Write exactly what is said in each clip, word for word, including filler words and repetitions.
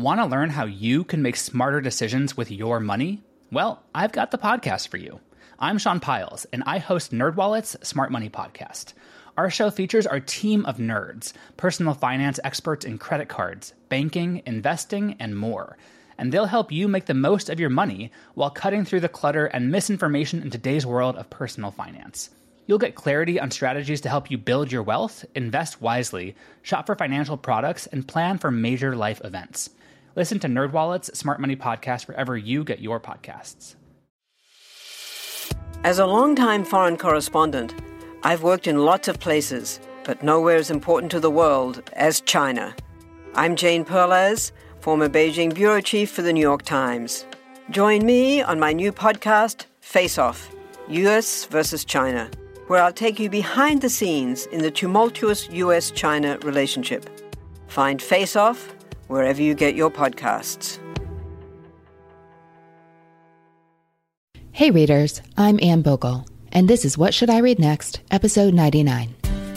Want to learn how you can make smarter decisions with your money? Well, I've got the podcast for you. I'm Sean Piles, and I host NerdWallet's Smart Money Podcast. Our show features our team of nerds, personal finance experts in credit cards, banking, investing, and more. And they'll help you make the most of your money while cutting through the clutter and misinformation in today's world of personal finance. You'll get clarity on strategies to help you build your wealth, invest wisely, shop for financial products, and plan for major life events. Listen to NerdWallet's Smart Money Podcast wherever you get your podcasts. As a longtime foreign correspondent, I've worked in lots of places, but nowhere as important to the world as China. I'm Jane Perlez, former Beijing bureau chief for the New York Times. Join me on my new podcast, Face Off, U S versus China, where I'll take you behind the scenes in the tumultuous U S China relationship. Find Face Off wherever you get your podcasts. Hey readers, I'm Anne Bogle, and this is What Should I Read Next, episode ninety-nine.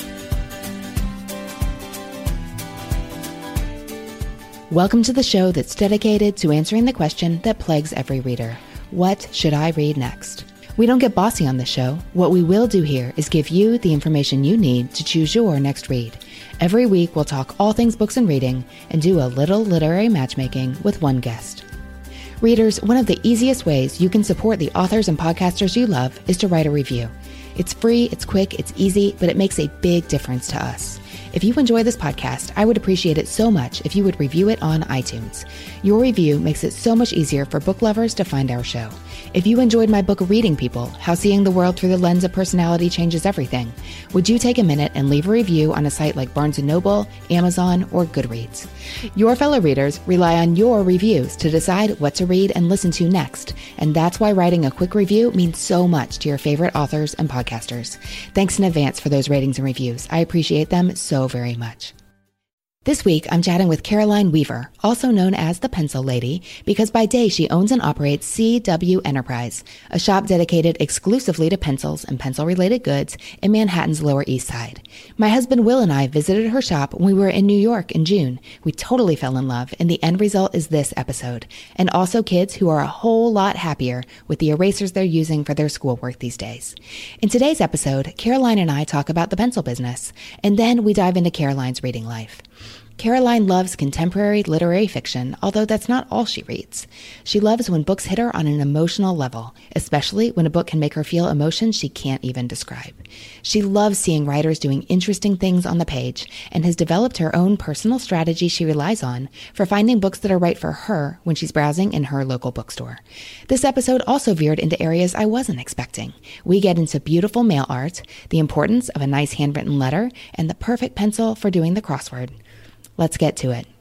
Welcome to the show that's dedicated to answering the question that plagues every reader. What should I read next? We don't get bossy on this show. What we will do here is give you the information you need to choose your next read. Every week we'll talk all things books and reading and do a little literary matchmaking with one guest. Readers, one of the easiest ways you can support the authors and podcasters you love is to write a review. It's free, it's quick, it's easy, but it makes a big difference to us. If you enjoy this podcast, I would appreciate it so much if you would review it on iTunes. Your review makes it so much easier for book lovers to find our show. If you enjoyed my book, Reading People, How Seeing the World Through the Lens of Personality Changes Everything, would you take a minute and leave a review on a site like Barnes and Noble, Amazon, or Goodreads? Your fellow readers rely on your reviews to decide what to read and listen to next, and that's why writing a quick review means so much to your favorite authors and podcasters. Thanks in advance for those ratings and reviews. I appreciate them so very much. This week, I'm chatting with Caroline Weaver, also known as the Pencil Lady, because by day she owns and operates C W Enterprise, a shop dedicated exclusively to pencils and pencil-related goods in Manhattan's Lower East Side. My husband Will and I visited her shop when we were in New York in June. We totally fell in love, and the end result is this episode, and also kids who are a whole lot happier with the erasers they're using for their schoolwork these days. In today's episode, Caroline and I talk about the pencil business, and then we dive into Caroline's reading life. Caroline loves contemporary literary fiction, although that's not all she reads. She loves when books hit her on an emotional level, especially when a book can make her feel emotions she can't even describe. She loves seeing writers doing interesting things on the page and has developed her own personal strategy she relies on for finding books that are right for her when she's browsing in her local bookstore. This episode also veered into areas I wasn't expecting. We get into beautiful mail art, the importance of a nice handwritten letter, and the perfect pencil for doing the crossword. Let's get to it.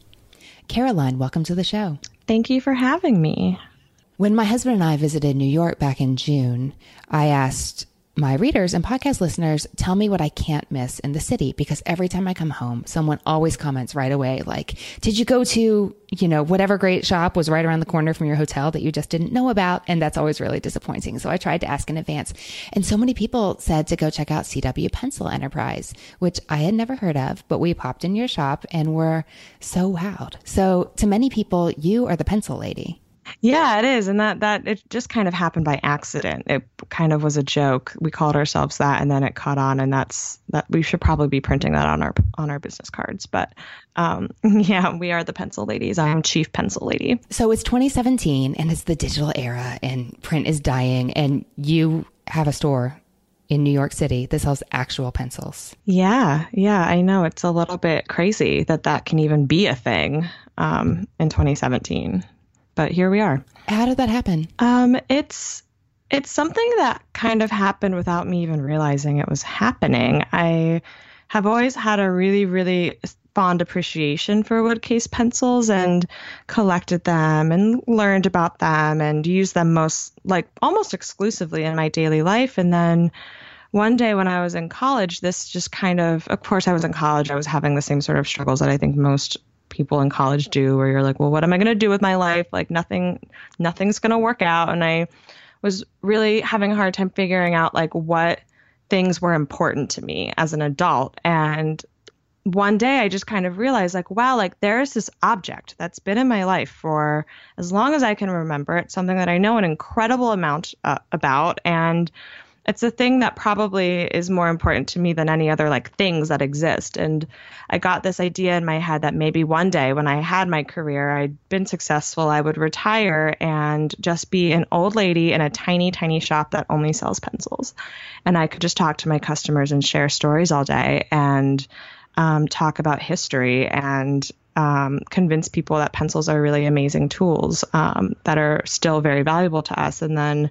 Caroline, welcome to the show. Thank you for having me. When my husband and I visited New York back in June, I asked my readers and podcast listeners, tell me what I can't miss in the city, because every time I come home, someone always comments right away, like, did you go to, you know, whatever great shop was right around the corner from your hotel that you just didn't know about? And that's always really disappointing. So I tried to ask in advance. And so many people said to go check out C W Pencil Enterprise, which I had never heard of, but we popped in your shop and were so wowed. So to many people, you are the pencil lady. Yeah, it is. And that, that it just kind of happened by accident. It kind of was a joke. We called ourselves that, and then it caught on, and that's that we should probably be printing that on our on our business cards. But um, yeah, we are the pencil ladies. I am Chief Pencil Lady. So it's twenty seventeen and it's the digital era and print is dying, and you have a store in New York City that sells actual pencils. Yeah, yeah, I know. It's a little bit crazy that that can even be a thing um, in twenty seventeen. But here we are. How did that happen? Um, it's it's something that kind of happened without me even realizing it was happening. I have always had a really, really fond appreciation for Woodcase pencils and collected them and learned about them and used them most, like almost exclusively in my daily life. And then one day when I was in college, this just kind of, of course I was in college, I was having the same sort of struggles that I think most people in college do, where you're like, well, what am I going to do with my life? Like nothing, nothing's going to work out. And I was really having a hard time figuring out like what things were important to me as an adult. And one day I just kind of realized like, wow, like there's this object that's been in my life for as long as I can remember. It's something that I know an incredible amount uh, about. And it's a thing that probably is more important to me than any other like things that exist. And I got this idea in my head that maybe one day when I had my career, I'd been successful, I would retire and just be an old lady in a tiny, tiny shop that only sells pencils. And I could just talk to my customers and share stories all day and um, talk about history and um, convince people that pencils are really amazing tools um, that are still very valuable to us. And then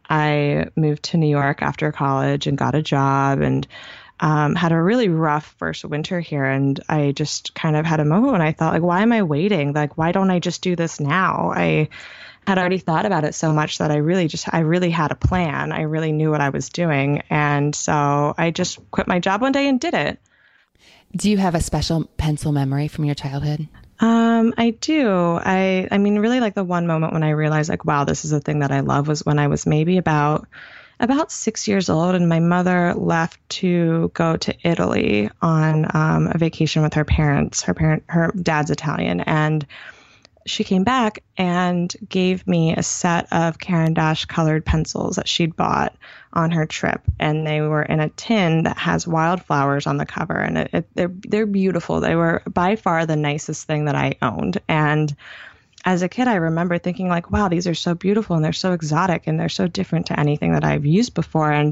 I moved to New York after college and got a job and um, had a really rough first winter here. And I just kind of had a moment when I thought, like, why am I waiting? Like, why don't I just do this now? I had already thought about it so much that I really just, I really had a plan. I really knew what I was doing. And so I just quit my job one day and did it. Do you have a special pencil memory from your childhood? Um, I do. I, I mean, really like the one moment when I realized like, wow, this is a thing that I love was when I was maybe about, about six years old and my mother left to go to Italy on um, a vacation with her parents. Her parent, her dad's Italian, and she came back and gave me a set of Caran d'Ache colored pencils that she'd bought on her trip. And they were in a tin that has wildflowers on the cover. And it, it, they're, they're beautiful. They were by far the nicest thing that I owned. And as a kid, I remember thinking like, wow, these are so beautiful and they're so exotic and they're so different to anything that I've used before. And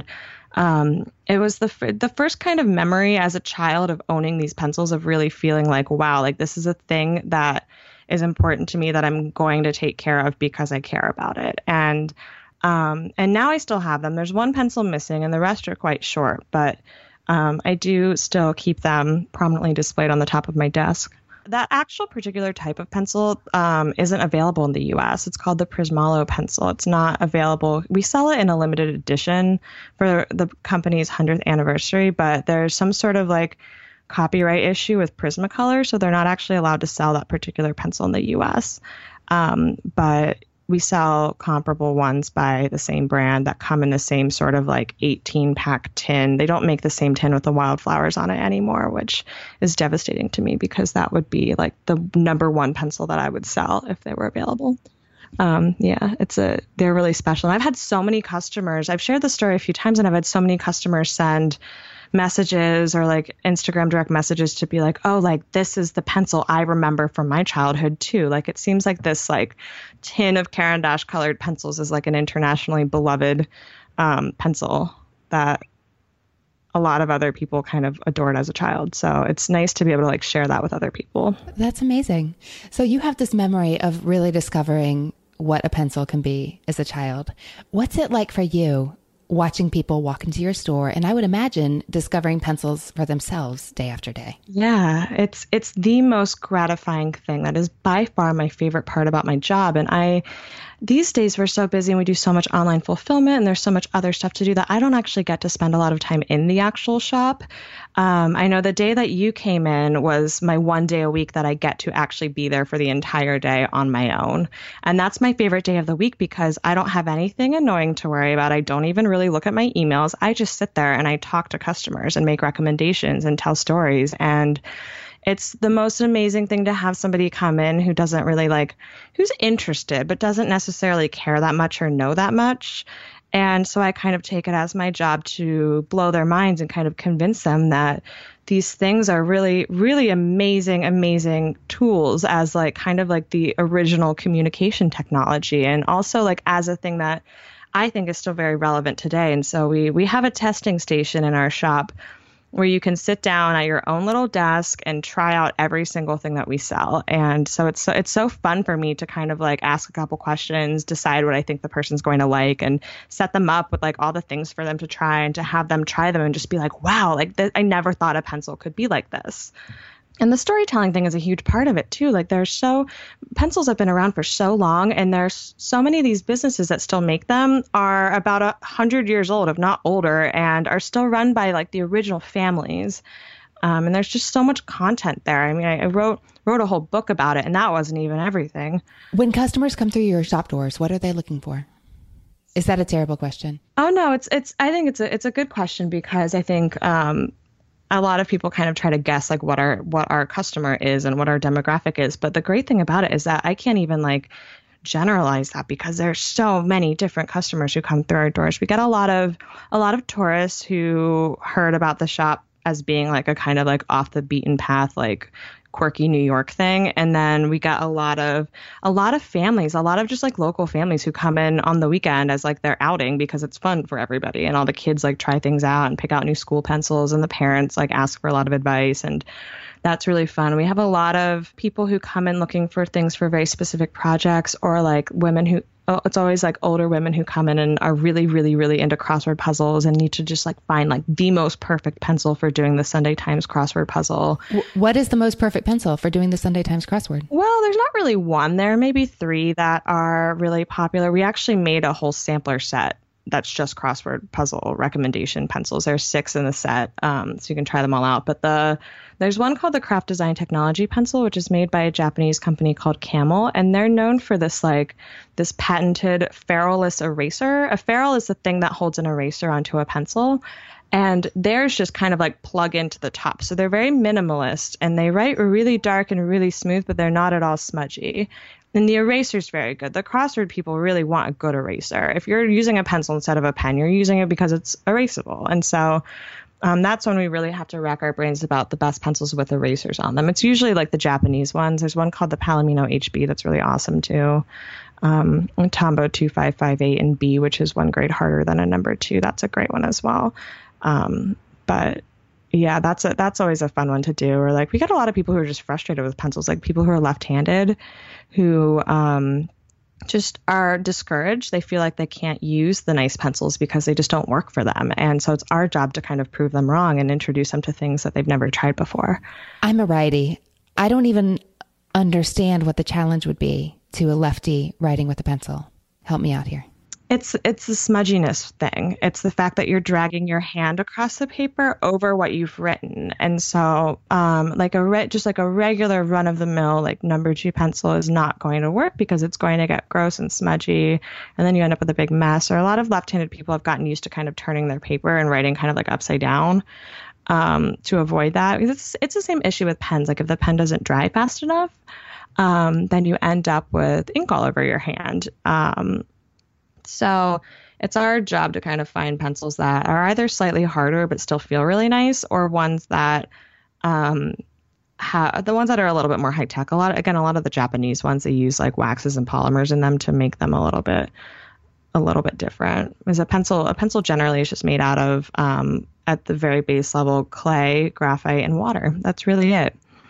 um, it was the the first kind of memory as a child of owning these pencils, of really feeling like, wow, like this is a thing that is important to me that I'm going to take care of because I care about it. And um, and now I still have them. There's one pencil missing and the rest are quite short, but um, I do still keep them prominently displayed on the top of my desk. That actual particular type of pencil um, isn't available in the U S. It's called the Prismalo pencil. It's not available. We sell it in a limited edition for the company's hundredth anniversary, but there's some sort of like copyright issue with Prismacolor, so they're not actually allowed to sell that particular pencil in the U S. Um, but we sell comparable ones by the same brand that come in the same sort of like eighteen pack tin. They don't make the same tin with the wildflowers on it anymore, which is devastating to me because that would be like the number one pencil that I would sell if they were available. Um, yeah, it's a, they're really special. And I've had so many customers, I've shared the story a few times, and I've had so many customers send messages or like Instagram direct messages to be like, oh, like this is the pencil I remember from my childhood too. Like it seems like this like tin of Caran d'Ache colored pencils is like an internationally beloved um, pencil that a lot of other people kind of adored as a child. So it's nice to be able to like share that with other people. That's amazing. So you have this memory of really discovering what a pencil can be as a child. What's it like for you watching people walk into your store, and I would imagine discovering pencils for themselves day after day? Yeah, it's it's the most gratifying thing. That is by far my favorite part about my job. And I, these days we're so busy and we do so much online fulfillment and there's so much other stuff to do that I don't actually get to spend a lot of time in the actual shop. Um, I know the day that you came in was my one day a week that I get to actually be there for the entire day on my own. And that's my favorite day of the week because I don't have anything annoying to worry about. I don't even really look at my emails. I just sit there and I talk to customers and make recommendations and tell stories. And it's the most amazing thing to have somebody come in who doesn't really like, who's interested, but doesn't necessarily care that much or know that much. And so I kind of take it as my job to blow their minds and kind of convince them that these things are really, really amazing, amazing tools as like kind of like the original communication technology. And also like as a thing that I think is still very relevant today. And so we we have a testing station in our shop where you can sit down at your own little desk and try out every single thing that we sell. And so it's so, it's so fun for me to kind of like ask a couple questions, decide what I think the person's going to like, and set them up with like all the things for them to try and to have them try them and just be like, wow, like th- I never thought a pencil could be like this. And the storytelling thing is a huge part of it too. Like there's so, pencils have been around for so long, and there's so many of these businesses that still make them are about a hundred years old, if not older, and are still run by like the original families. Um, and there's just so much content there. I mean, I, I wrote wrote a whole book about it, and that wasn't even everything. When customers come through your shop doors, what are they looking for? Is that a terrible question? Oh no, it's it's. I think it's a it's a good question because I think. Um, a lot of people kind of try to guess like what our what our customer is and what our demographic is. But the great thing about it is that I can't even like generalize that because there's so many different customers who come through our doors. We get a lot of a lot of tourists who heard about the shop as being like a kind of like off the beaten path, like quirky New York thing. And then we got a lot of a lot of families, a lot of just like local families who come in on the weekend as like their outing because it's fun for everybody. And all the kids like try things out and pick out new school pencils, and the parents like ask for a lot of advice. And that's really fun. We have a lot of people who come in looking for things for very specific projects, or like women who Oh, it's always like older women who come in and are really, really, really into crossword puzzles and need to just like find like the most perfect pencil for doing the Sunday Times crossword puzzle. What is the most perfect pencil for doing the Sunday Times crossword? Well, there's not really one. There are maybe three that are really popular. We actually made a whole sampler set that's just crossword puzzle recommendation pencils. There's six in the set, um, so you can try them all out. But the there's one called the Craft Design Technology pencil, which is made by a Japanese company called Camel, and they're known for this like this patented ferruleless eraser. A ferrule is the thing that holds an eraser onto a pencil, and theirs just kind of like plug into the top. So they're very minimalist, and they write really dark and really smooth, but they're not at all smudgy. And the eraser is very good. The crossword people really want a good eraser. If you're using a pencil instead of a pen, you're using it because it's erasable. And so um, that's when we really have to rack our brains about the best pencils with erasers on them. It's usually like the Japanese ones. There's one called the Palomino H B that's really awesome too. Um, Tombow two five five eight and B, which is one grade harder than a number two. That's a great one as well. Um, but yeah, that's a, that's always a fun one to do. Or like we get a lot of people who are just frustrated with pencils, like people who are left-handed who um, just are discouraged. They feel like they can't use the nice pencils because they just don't work for them. And so it's our job to kind of prove them wrong and introduce them to things that they've never tried before. I'm a righty. I don't even understand what the challenge would be to a lefty writing with a pencil. Help me out here. It's it's the smudginess thing. It's the fact that you're dragging your hand across the paper over what you've written. And so um, like a re- just like a regular run of the mill, like number two pencil is not going to work because it's going to get gross and smudgy. And then you end up with a big mess. Or a lot of left-handed people have gotten used to kind of turning their paper and writing kind of like upside down um, to avoid that. Because it's, it's the same issue with pens. Like if the pen doesn't dry fast enough, um, then you end up with ink all over your hand. Um, So it's our job to kind of find pencils that are either slightly harder but still feel really nice, or ones that um, have the ones that are a little bit more high tech. A lot, again, a lot of the Japanese ones, they use like waxes and polymers in them to make them a little bit, a little bit different. As a pencil, a pencil generally is just made out of um, at the very base level clay, graphite, and water. That's really it.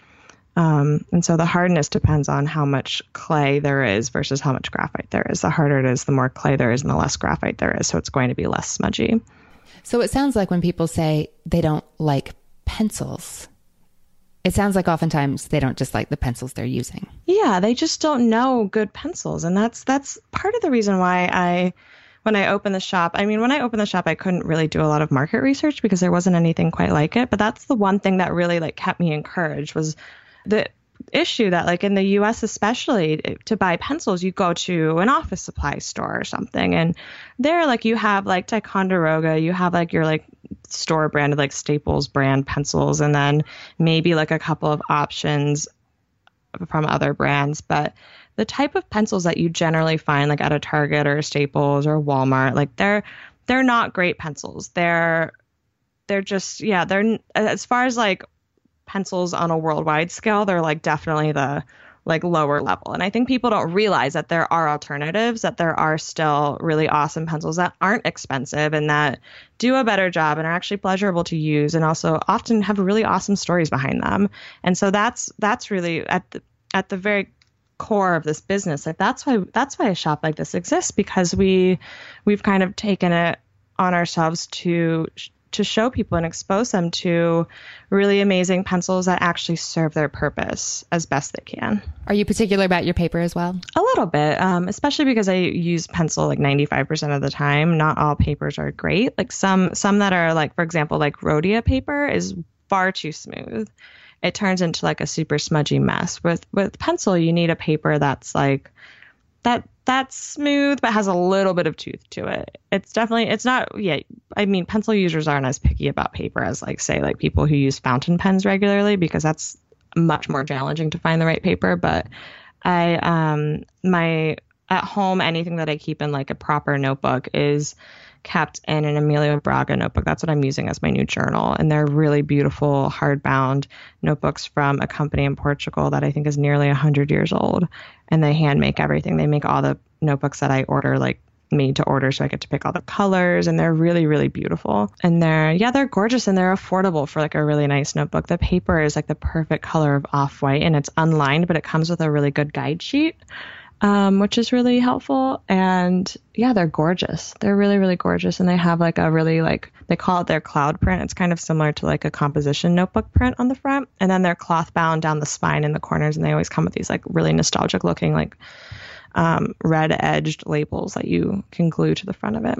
Um, and so the hardness depends on how much clay there is versus how much graphite there is. The harder it is, the more clay there is and the less graphite there is. So it's going to be less smudgy. So it sounds like when people say they don't like pencils, it sounds like oftentimes they don't just like the pencils they're using. Yeah, they just don't know good pencils. And that's that's part of the reason why I, when I opened the shop, I mean, when I opened the shop, I couldn't really do a lot of market research because there wasn't anything quite like it. But that's the one thing that really like kept me encouraged was the issue that like in the U S especially, to buy pencils, you go to an office supply store or something. And there like you have like Ticonderoga, you have like your like store branded like Staples brand pencils, and then maybe like a couple of options from other brands. But the type of pencils that you generally find like at a Target or a Staples or Walmart, like they're they're not great pencils. They're they're just yeah, they're as far as like pencils on a worldwide scale, they're like definitely the like lower level. And I think people don't realize that there are alternatives, that there are still really awesome pencils that aren't expensive and that do a better job and are actually pleasurable to use and also often have really awesome stories behind them. And so that's that's really at the at the very core of this business. Like that's why that's why a shop like this exists, because we we've kind of taken it on ourselves to to show people and expose them to really amazing pencils that actually serve their purpose as best they can. Are you particular about your paper as well? A little bit, um, especially because I use pencil like ninety-five percent of the time. Not all papers are great. Like some some that are like, for example, like Rhodia paper is far too smooth. It turns into like a super smudgy mess. With with pencil, you need a paper that's like that that's smooth, but has a little bit of tooth to it. It's definitely, it's not, yeah, I mean, pencil users aren't as picky about paper as, like, say, like people who use fountain pens regularly, because that's much more challenging to find the right paper. But I, um, my, at home, anything that I keep in, like, a proper notebook is kept in an Emilio Braga notebook. That's what I'm using as my new journal. And they're really beautiful hardbound notebooks from a company in Portugal that I think is nearly one hundred years old. And they hand make everything. They make all the notebooks that I order, like, made to order, so I get to pick all the colors, and they're really, really beautiful. And they're, yeah, they're gorgeous, and they're affordable for, like, a really nice notebook. The paper is, like, the perfect color of off-white, and it's unlined, but it comes with a really good guide sheet. Um, which is really helpful. And yeah, they're gorgeous. They're really, really gorgeous. And they have, like, a really, like, they call it their cloud print. It's kind of similar to, like, a composition notebook print on the front. And then they're cloth bound down the spine in the corners. And they always come with these, like, really nostalgic looking, like, um, red edged labels that you can glue to the front of it.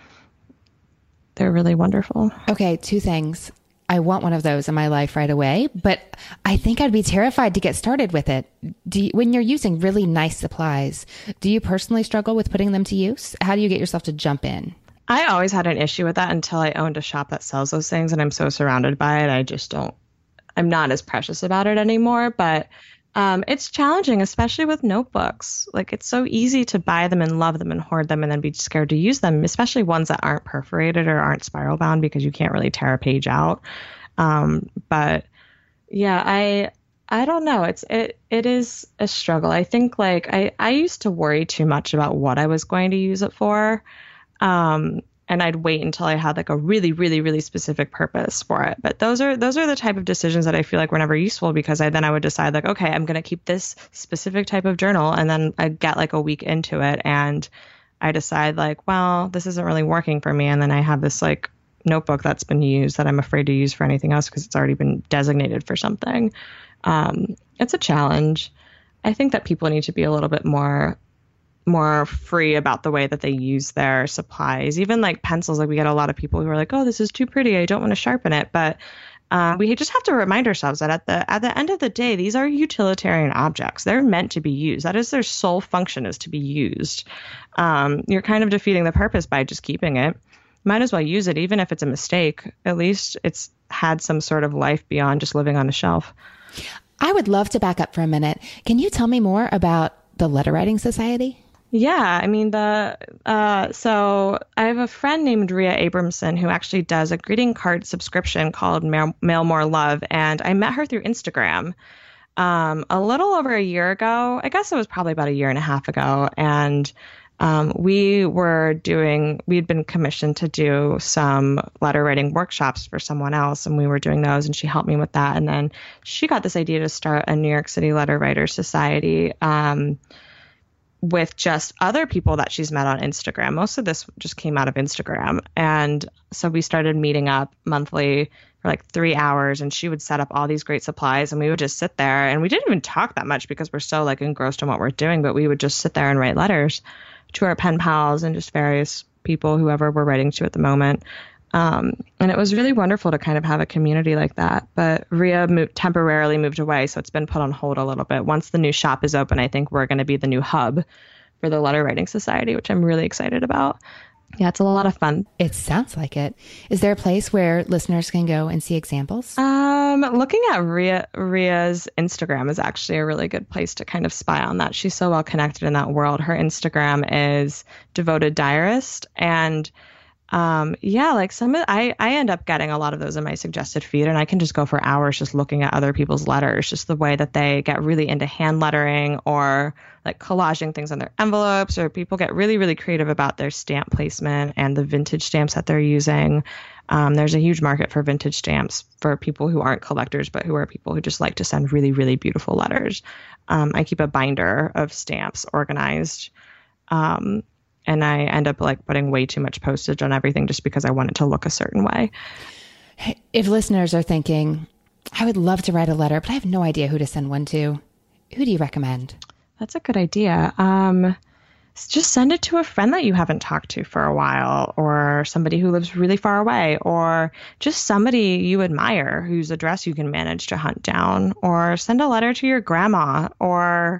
They're really wonderful. Okay, two things. I want one of those in my life right away, but I think I'd be terrified to get started with it. Do you, when you're using really nice supplies, do you personally struggle with putting them to use? How do you get yourself to jump in? I always had an issue with that until I owned a shop that sells those things, and I'm so surrounded by it. I just don't, I'm not as precious about it anymore, but um, it's challenging, especially with notebooks. Like, it's so easy to buy them and love them and hoard them and then be scared to use them, especially ones that aren't perforated or aren't spiral bound, because you can't really tear a page out. Um, but yeah, I, I don't know. It's, it, it is a struggle. I think, like, I, I used to worry too much about what I was going to use it for. Um, and I'd wait until I had, like, a really, really, really specific purpose for it. But those are, those are the type of decisions that I feel like were never useful, because I, then I would decide, like, okay, I'm going to keep this specific type of journal. And then I'd get, like, a week into it, and I decide, like, well, this isn't really working for me. And then I have this, like, notebook that's been used that I'm afraid to use for anything else because it's already been designated for something. Um, it's a challenge. I think that people need to be a little bit more more free about the way that they use their supplies. Even, like, pencils, like, we get a lot of people who are like, oh, this is too pretty, I don't want to sharpen it. But um, we just have to remind ourselves that at the at the end of the day, these are utilitarian objects. They're meant to be used. That is their sole function, is to be used. Um, you're kind of defeating the purpose by just keeping it. Might as well use it, even if it's a mistake. At least it's had some sort of life beyond just living on a shelf. I would love to back up for a minute. Can you tell me more about the Letter Writing Society? Yeah, I mean, the uh, so I have a friend named Rhea Abramson who actually does a greeting card subscription called Mail, Mail More Love, and I met her through Instagram um, a little over a year ago. I guess it was probably about a year and a half ago, and um, we were doing, we'd been commissioned to do some letter writing workshops for someone else, and we were doing those, and she helped me with that. And then she got this idea to start a New York City Letter Writers Society. Um, with just other people that she's met on Instagram. Most of this just came out of Instagram. And so we started meeting up monthly for like three hours and she would set up all these great supplies and we would just sit there, and we didn't even talk that much because we're so, like, engrossed in what we're doing, but we would just sit there and write letters to our pen pals and just various people, whoever we're writing to at the moment. Um, and it was really wonderful to kind of have a community like that. But Rhea moved, temporarily moved away, so it's been put on hold a little bit. Once the new shop is open, I think we're going to be the new hub for the Letter Writing Society, which I'm really excited about. Yeah, it's a lot of fun. It sounds like it. Is there a place where listeners can go and see examples? Um, looking at Rhea, Rhea's Instagram is actually a really good place to kind of spy on that. She's so well connected in that world. Her Instagram is Devoted Diarist, and Um, yeah, like some of, I, I end up getting a lot of those in my suggested feed, and I can just go for hours just looking at other people's letters, just the way that they get really into hand lettering or like collaging things on their envelopes, or people get really, really creative about their stamp placement and the vintage stamps that they're using. Um, there's a huge market for vintage stamps for people who aren't collectors, but who are people who just like to send really, really beautiful letters. Um, I keep a binder of stamps organized. Um, And I end up like putting way too much postage on everything just because I want it to look a certain way. If listeners are thinking, I would love to write a letter, but I have no idea who to send one to, who do you recommend? That's a good idea. Um, just send it to a friend that you haven't talked to for a while, or somebody who lives really far away, or just somebody you admire whose address you can manage to hunt down, or send a letter to your grandma, or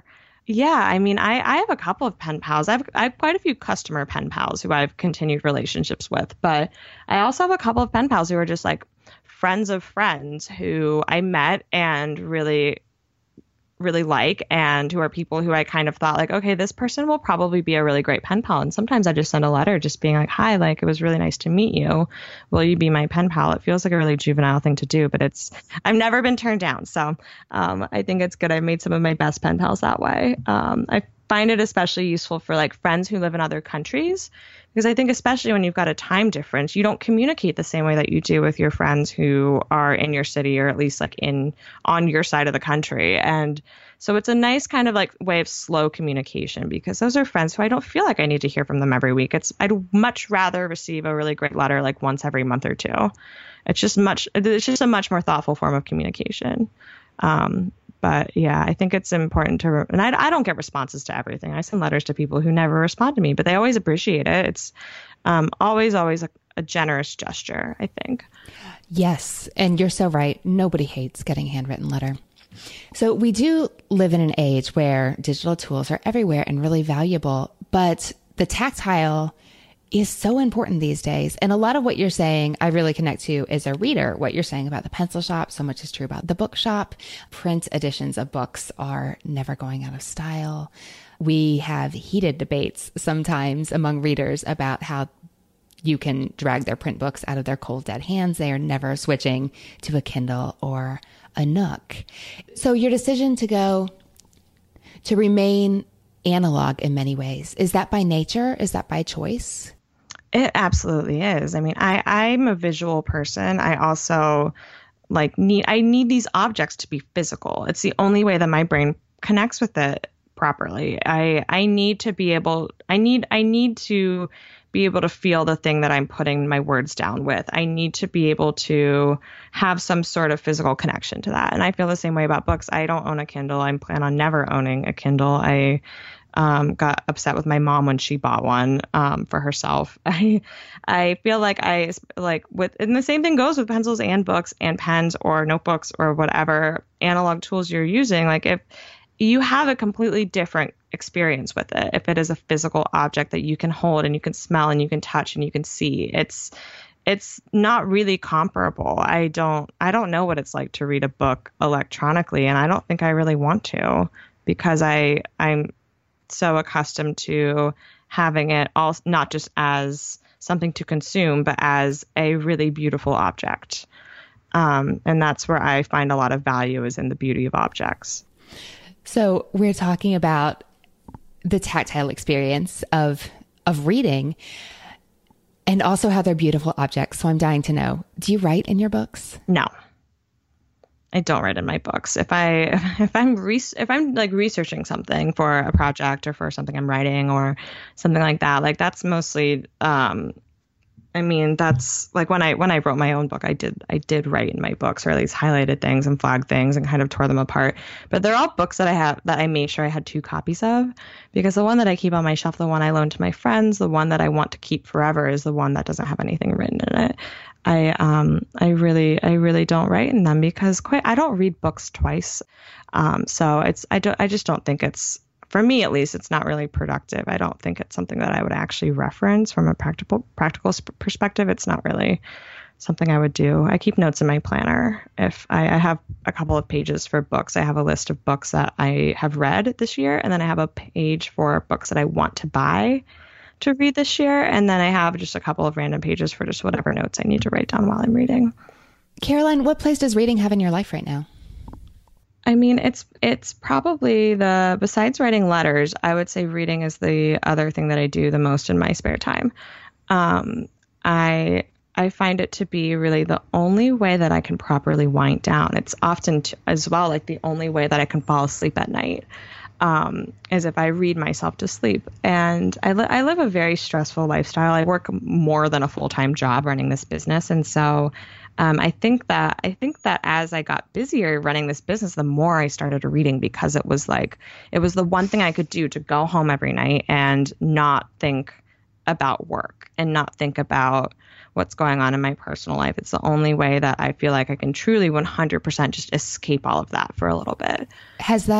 Yeah, I mean, I, I have a couple of pen pals. I have, I have quite a few customer pen pals who I've continued relationships with, but I also have a couple of pen pals who are just like friends of friends who I met and really, really like, and who are people who I kind of thought like, okay, this person will probably be a really great pen pal. And sometimes I just send a letter just being like, hi, like, it was really nice to meet you. Will you be my pen pal? It feels like a really juvenile thing to do, but it's, I've never been turned down. So um, I think it's good. I've made some of my best pen pals that way. Um, I find it especially useful for like friends who live in other countries, because I think especially when you've got a time difference, you don't communicate the same way that you do with your friends who are in your city, or at least like in on your side of the country. And so it's a nice kind of like way of slow communication, because those are friends who I don't feel like I need to hear from them every week. It's I'd much rather receive a really great letter like once every month or two. It's just much it's just a much more thoughtful form of communication. Um, But yeah, I think it's important to, re- and I, I don't get responses to everything. I send letters to people who never respond to me, but they always appreciate it. It's um, always, always a, a generous gesture, I think. Yes. And you're so right. Nobody hates getting a handwritten letter. So we do live in an age where digital tools are everywhere and really valuable, but the tactile is so important these days. And a lot of what you're saying, I really connect to as a reader. What you're saying about the pencil shop, so much is true about the bookshop. Print editions of books are never going out of style. We have heated debates sometimes among readers about how you can drag their print books out of their cold, dead hands. They are never switching to a Kindle or a Nook. So your decision to go, to remain analog in many ways, is that by nature? Is that by choice? It absolutely is. I mean, I, I'm a visual person. I also like need, I need these objects to be physical. It's the only way that my brain connects with it properly. I, I need to be able, I need, I need to be able to feel the thing that I'm putting my words down with. I need to be able to have some sort of physical connection to that. And I feel the same way about books. I don't own a Kindle. I plan on never owning a Kindle. I um, got upset with my mom when she bought one um, for herself. I I feel like I like with, and the same thing goes with pencils and books and pens or notebooks or whatever analog tools you're using. Like if you have a completely different experience with it, if it is a physical object that you can hold and you can smell and you can touch and you can see, it's it's not really comparable. I don't I don't know what it's like to read a book electronically, and I don't think I really want to, because I I'm so accustomed to having it all not just as something to consume, but as a really beautiful object. Um, and that's where I find a lot of value, is in the beauty of objects. So we're talking about the tactile experience of of reading, and also how they're beautiful objects. So I'm dying to know, do you write in your books? No, I don't write in my books. If I if I'm re- if I'm like researching something for a project or for something I'm writing or something like that, like that's mostly. Um, I mean, that's like when I when I wrote my own book, I did I did write in my books, or at least highlighted things and flagged things and kind of tore them apart. But they're all books that I have that I made sure I had two copies of, because the one that I keep on my shelf, the one I loan to my friends, the one that I want to keep forever, is the one that doesn't have anything written in it. I um I really I really don't write in them, because quite I don't read books twice. Um, so it's I don't I just don't think it's, for me at least, it's not really productive. I don't think it's something that I would actually reference from a practical practical perspective. It's not really something I would do. I keep notes in my planner. If I, I have a couple of pages for books, I have a list of books that I have read this year, and then I have a page for books that I want to buy to read this year, and then I have just a couple of random pages for just whatever notes I need to write down while I'm reading. Caroline, what place does reading have in your life right now? I mean, it's it's probably the, besides writing letters, I would say reading is the other thing that I do the most in my spare time. Um, I I find it to be really the only way that I can properly wind down. It's often t- as well like the only way that I can fall asleep at night, um, is if I read myself to sleep. And I, li- I live a very stressful lifestyle. I work more than a full-time job running this business, and so. Um, I think that I think that as I got busier running this business, the more I started reading, because it was like it was the one thing I could do to go home every night and not think about work and not think about what's going on in my personal life. It's the only way that I feel like I can truly one hundred percent just escape all of that for a little bit. Has that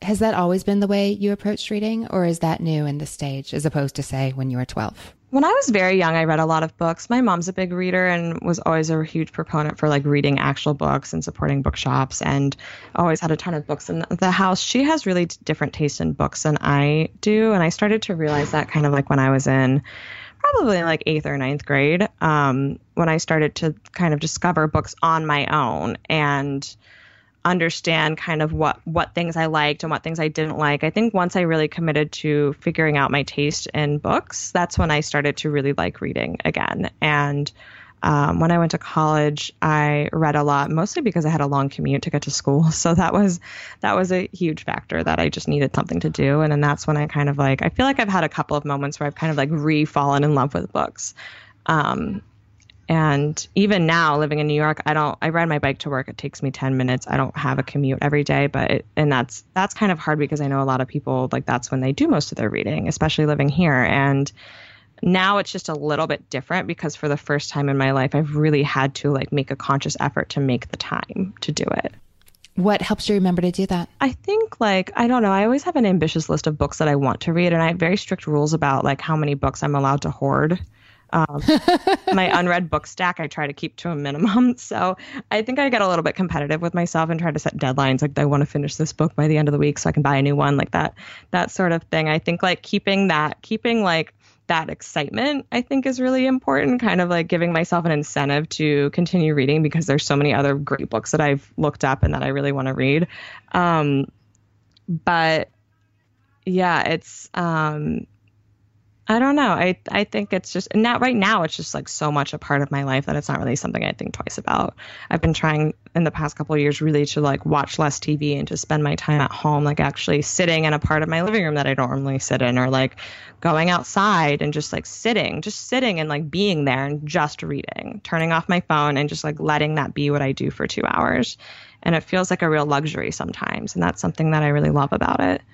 Has that always been the way you approached reading, or is that new in this stage as opposed to, say, when you were twelve? When I was very young, I read a lot of books. My mom's a big reader and was always a huge proponent for like reading actual books and supporting bookshops, and always had a ton of books in the house. She has really different taste in books than I do. And I started to realize that kind of like when I was in probably like eighth or ninth grade, um, when I started to kind of discover books on my own and understand kind of what, what things I liked and what things I didn't like. I think once I really committed to figuring out my taste in books, that's when I started to really like reading again. And um, when I went to college, I read a lot, mostly because I had a long commute to get to school. So that was that was a huge factor, that I just needed something to do. And then that's when I kind of like, I feel like I've had a couple of moments where I've kind of like re-fallen in love with books. Um, And even now, living in New York, I don't, I ride my bike to work. It takes me ten minutes. I don't have a commute every day, but, it, and that's, that's kind of hard because I know a lot of people, like, that's when they do most of their reading, especially living here. And now it's just a little bit different because for the first time in my life, I've really had to like make a conscious effort to make the time to do it. What helps you remember to do that? I think like, I don't know, I always have an ambitious list of books that I want to read. And I have very strict rules about like how many books I'm allowed to hoard. Um, my unread book stack, I try to keep to a minimum. So I think I get a little bit competitive with myself and try to set deadlines. Like, I want to finish this book by the end of the week so I can buy a new one, like that, that sort of thing. I think like keeping that, keeping like that excitement, I think is really important, kind of like giving myself an incentive to continue reading because there's so many other great books that I've looked up and that I really want to read. Um, but yeah, it's, um, I don't know. I I think it's just not right now. It's just like so much a part of my life that it's not really something I think twice about. I've been trying in the past couple of years really to like watch less T V and to spend my time at home, like actually sitting in a part of my living room that I don't normally sit in, or like going outside and just like sitting, just sitting and like being there and just reading, turning off my phone and just like letting that be what I do for two hours. And it feels like a real luxury sometimes. And that's something that I really love about it.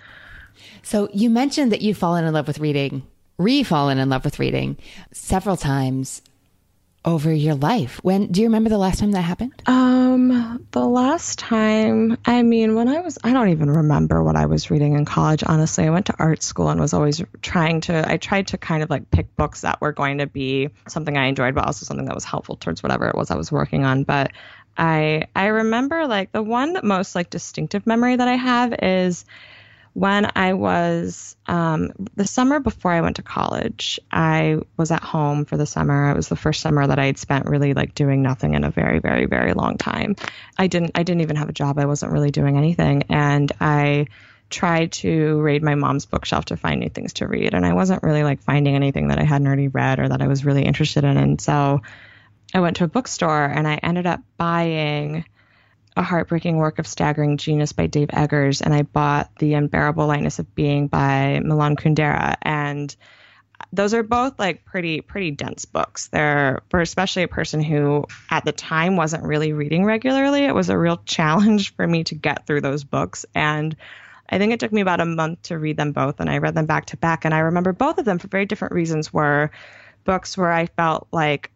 So you mentioned that you've fallen in love with reading. re-fallen in love with reading several times over your life. When do you remember the last time that happened? Um, the last time, I mean, when I was, I don't even remember what I was reading in college, honestly. I went to art school and was always trying to, I tried to kind of like pick books that were going to be something I enjoyed, but also something that was helpful towards whatever it was I was working on. But I, I remember like the one most like distinctive memory that I have is when I was, um, the summer before I went to college, I was at home for the summer. It was the first summer that I had spent really like doing nothing in a very, very, very long time. I didn't, I didn't even have a job. I wasn't really doing anything. And I tried to raid my mom's bookshelf to find new things to read. And I wasn't really like finding anything that I hadn't already read or that I was really interested in. And so I went to a bookstore and I ended up buying A Heartbreaking Work of Staggering Genius by Dave Eggers, and I bought The Unbearable Lightness of Being by Milan Kundera. And those are both like pretty, pretty dense books. They're, for especially a person who at the time wasn't really reading regularly, it was a real challenge for me to get through those books. And I think it took me about a month to read them both, and I read them back to back. And I remember both of them for very different reasons were books where I felt like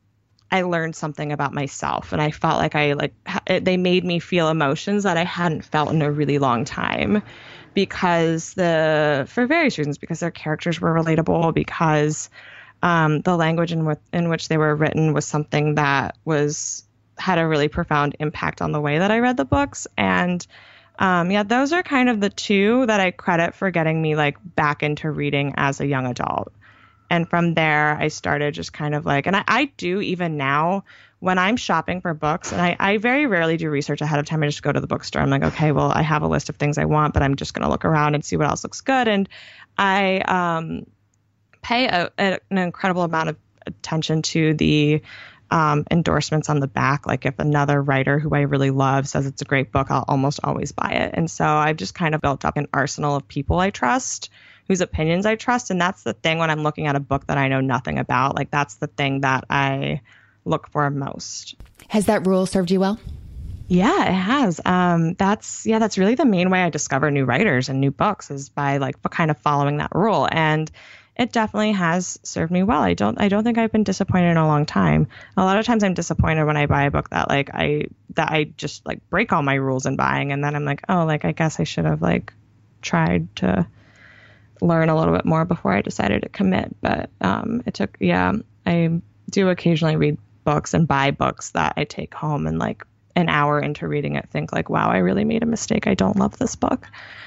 I learned something about myself, and I felt like I like they made me feel emotions that I hadn't felt in a really long time, because the for various reasons, because their characters were relatable, because um, the language in, w- in which they were written was something that was had a really profound impact on the way that I read the books. And um, yeah, those are kind of the two that I credit for getting me like back into reading as a young adult. And from there, I started just kind of like, and I, I do even now when I'm shopping for books, and I, I very rarely do research ahead of time. I just go to the bookstore. I'm like, okay, well, I have a list of things I want, but I'm just going to look around and see what else looks good. And I um, pay a, a, an incredible amount of attention to the um, endorsements on the back. Like if another writer who I really love says it's a great book, I'll almost always buy it. And so I've just kind of built up an arsenal of people I trust, whose opinions I trust. And that's the thing when I'm looking at a book that I know nothing about. Like that's the thing that I look for most. Has that rule served you well? Yeah, it has. Um, that's, yeah, that's really the main way I discover new writers and new books is by like kind of following that rule. And it definitely has served me well. I don't I don't think I've been disappointed in a long time. A lot of times I'm disappointed when I buy a book that like I that I just like break all my rules in buying, and then I'm like, oh, like I guess I should have like tried to learn a little bit more before I decided to commit. But um, it took yeah, I do occasionally read books and buy books that I take home and like an hour into reading it think like, wow, I really made a mistake. I don't love this book.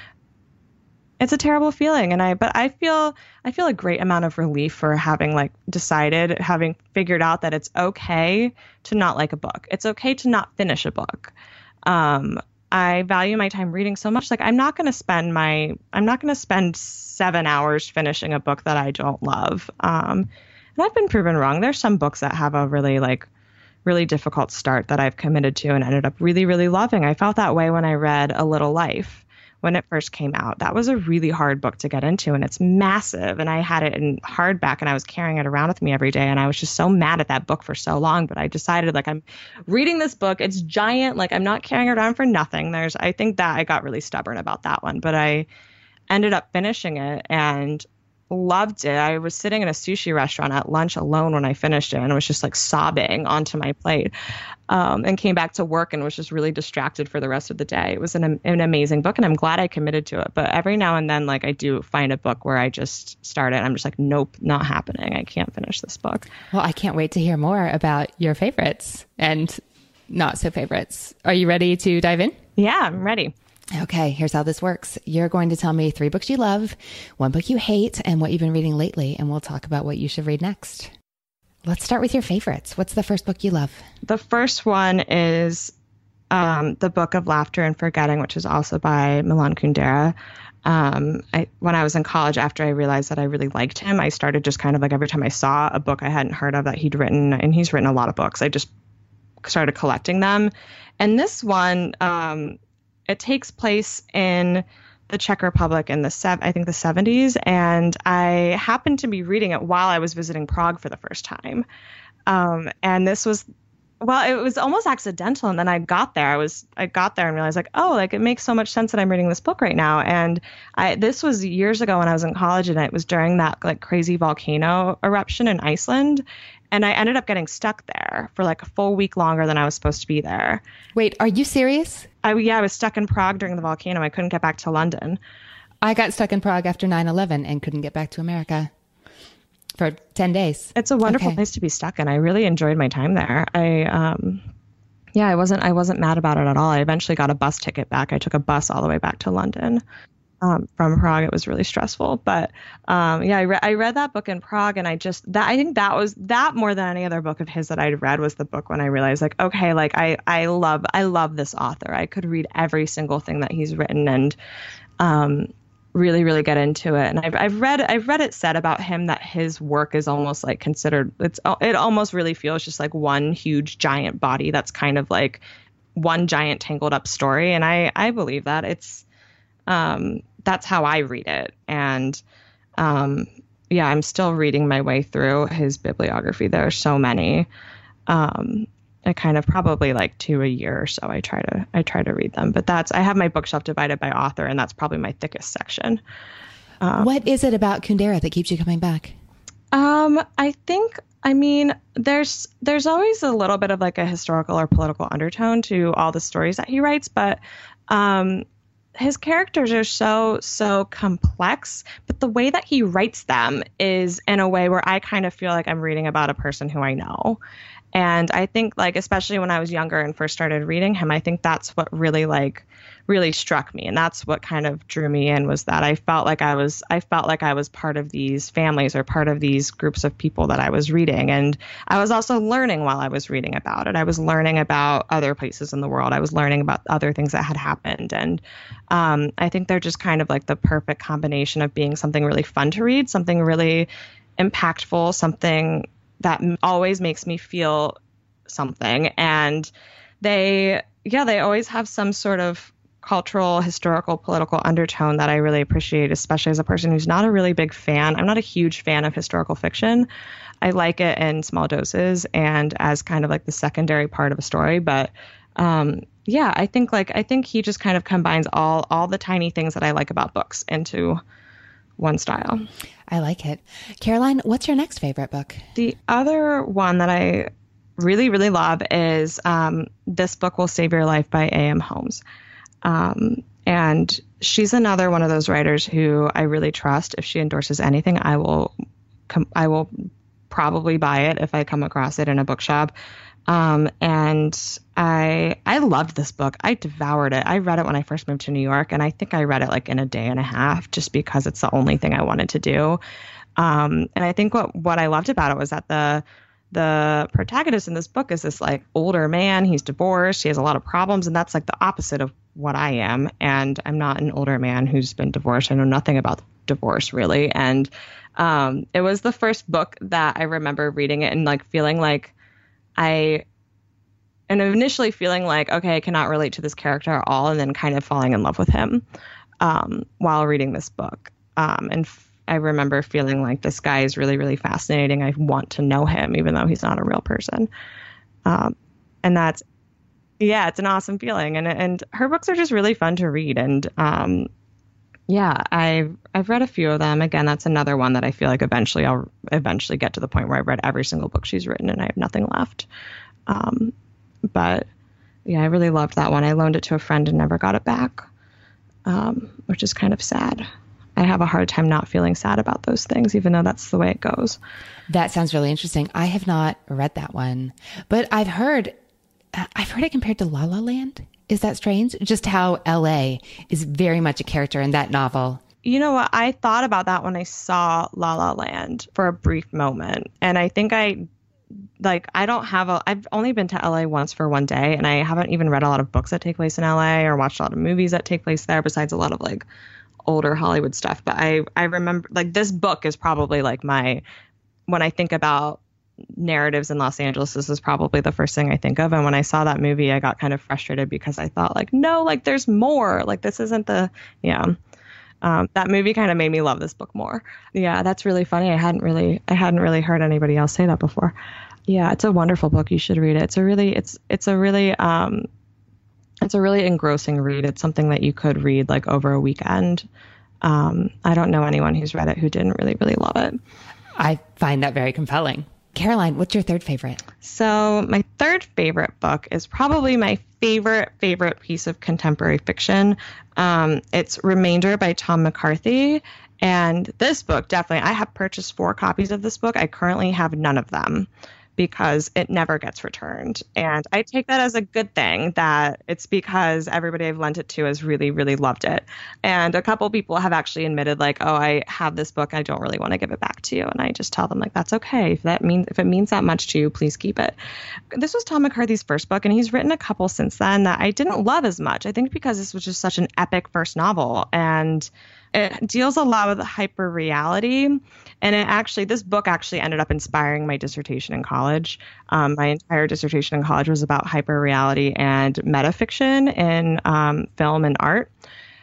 It's a terrible feeling. And I, but I feel, I feel a great amount of relief for having like decided, having figured out that it's okay to not like a book. It's okay to not finish a book. Um, I value my time reading so much. Like I'm not going to spend my, I'm not going to spend seven hours finishing a book that I don't love. Um, and I've been proven wrong. There's some books that have a really like, really difficult start that I've committed to and ended up really, really loving. I felt that way when I read A Little Life when it first came out. That was a really hard book to get into, and it's massive. And I had it in hardback and I was carrying it around with me every day. And I was just so mad at that book for so long. But I decided like, I'm reading this book. It's giant. Like I'm not carrying it around for nothing. There's, I think that I got really stubborn about that one, but I ended up finishing it and loved it. I was sitting in a sushi restaurant at lunch alone when I finished it and was just like sobbing onto my plate, um, and came back to work and was just really distracted for the rest of the day. It was an, an amazing book and I'm glad I committed to it. But every now and then, like I do find a book where I just start it. I'm just like, nope, not happening. I can't finish this book. Well, I can't wait to hear more about your favorites and not so favorites. Are you ready to dive in? Yeah, I'm ready. Okay, here's how this works. You're going to tell me three books you love, one book you hate, and what you've been reading lately, and we'll talk about what you should read next. Let's start with your favorites. What's the first book you love? The first one is um, The Book of Laughter and Forgetting, which is also by Milan Kundera. Um, I, when I was in college, after I realized that I really liked him, I started just kind of like every time I saw a book I hadn't heard of that he'd written, and he's written a lot of books, I just started collecting them. And this one, um, it takes place in the Czech Republic in the sev- I think the seventies, and I happened to be reading it while I was visiting Prague for the first time. Um, and this was, well, it was almost accidental. And then I got there, I was, I got there and realized like, oh, like it makes so much sense that I'm reading this book right now. And I, this was years ago when I was in college, and it was during that like crazy volcano eruption in Iceland. And I ended up getting stuck there for like a full week longer than I was supposed to be there. Wait, are you serious? I, yeah, I was stuck in Prague during the volcano. I couldn't get back to London. I got stuck in Prague after nine eleven and couldn't get back to America for ten days. It's a wonderful Okay. place to be stuck in. I really enjoyed my time there. I, um, yeah, I wasn't, I wasn't mad about it at all. I eventually got a bus ticket back. I took a bus all the way back to London. Um, from Prague. It was really stressful, but um, yeah, I, re- I read that book in Prague, and I just that I think that was that more than any other book of his that I'd read was the book when I realized like, okay, like I I love I love this author. I could read every single thing that he's written and um, really really get into it. And I've I've read I've read it said about him that his work is almost like considered it's it almost really feels just like one huge giant body that's kind of like one giant tangled up story, and I I believe that it's. Um, that's how I read it. And, um, yeah, I'm still reading my way through his bibliography. There are so many, um, I kind of probably like two a year or so. I try to, I try to read them, but that's, I have my bookshelf divided by author, and that's probably my thickest section. Um, what is it about Kundera that keeps you coming back? Um, I think, I mean, there's, there's always a little bit of like a historical or political undertone to all the stories that he writes, but, um, his characters are so, so complex, but the way that he writes them is in a way where I kind of feel like I'm reading about a person who I know. And I think like, especially when I was younger and first started reading him, I think that's what really like, really struck me. And that's what kind of drew me in, was that I felt like I was, I felt like I was part of these families or part of these groups of people that I was reading. And I was also learning while I was reading about it. I was learning about other places in the world. I was learning about other things that had happened. And um, I think they're just kind of like the perfect combination of being something really fun to read, something really impactful, something that always makes me feel something. And they, yeah, they always have some sort of cultural, historical, political undertone that I really appreciate, especially as a person who's not a really big fan. I'm not a huge fan of historical fiction. I like it in small doses and as kind of like the secondary part of a story. But um, yeah, I think like I think he just kind of combines all all the tiny things that I like about books into one style. I like it. Caroline, what's your next favorite book? The other one that I really, really love is um, This Book Will Save Your Life by A M Holmes. Um, and she's another one of those writers who I really trust. If she endorses anything, I will com- I will probably buy it if I come across it in a bookshop. Um, and I I loved this book. I devoured it. I read it when I first moved to New York, and I think I read it like in a day and a half just because it's the only thing I wanted to do. Um, and I think what, what I loved about it was that the the protagonist in this book is this like older man. He's divorced. He has a lot of problems, and that's like the opposite of what I am. And I'm not an older man who's been divorced. I know nothing about divorce really. And um, it was the first book that I remember reading it and like feeling like I, and initially feeling like, okay, I cannot relate to this character at all, and then kind of falling in love with him um, while reading this book. Um, and f- I remember feeling like this guy is really, really fascinating. I want to know him, even though he's not a real person. Um, and that's, yeah, it's an awesome feeling. And and her books are just really fun to read. And um, yeah, I've I've read a few of them. Again, that's another one that I feel like eventually I'll eventually get to the point where I've read every single book she's written and I have nothing left. Um, but yeah, I really loved that one. I loaned it to a friend and never got it back, um, which is kind of sad. I have a hard time not feeling sad about those things, even though that's the way it goes. That sounds really interesting. I have not read that one, but I've heard, I've heard it compared to La La Land. Is that strange? Just how L A is very much a character in that novel. You know what? I thought about that when I saw La La Land for a brief moment. And I think I, like, I don't have a, I've only been to L A once for one day, and I haven't even read a lot of books that take place in L A or watched a lot of movies that take place there, besides a lot of like older Hollywood stuff. But I, I remember like this book is probably like my, when I think about narratives in Los Angeles, this is probably the first thing I think of. And when I saw that movie, I got kind of frustrated because I thought like, no, like there's more, like this isn't the, yeah. Um, that movie kind of made me love this book more. Yeah, that's really funny. I hadn't really, I hadn't really heard anybody else say that before. Yeah, it's a wonderful book. You should read it. It's a really, it's, it's a really, um, it's a really engrossing read. It's something that you could read like over a weekend. Um, I don't know anyone who's read it who didn't really, really love it. I find that very compelling. Caroline, what's your third favorite? So my third favorite book is probably my favorite, favorite piece of contemporary fiction. Um, it's Remainder by Tom McCarthy. And this book, definitely, I have purchased four copies of this book. I currently have none of them because it never gets returned. And I take that as a good thing, that it's because everybody I've lent it to has really, really loved it. And a couple people have actually admitted like, oh, I have this book, I don't really want to give it back to you. And I just tell them like, that's okay. If that means, if it means that much to you, please keep it. This was Tom McCarthy's first book, and he's written a couple since then that I didn't love as much. I think because this was just such an epic first novel, and it deals a lot with hyper reality. And it actually, this book actually ended up inspiring my dissertation in college. Um, my entire dissertation in college was about hyper reality and metafiction in um, film and art.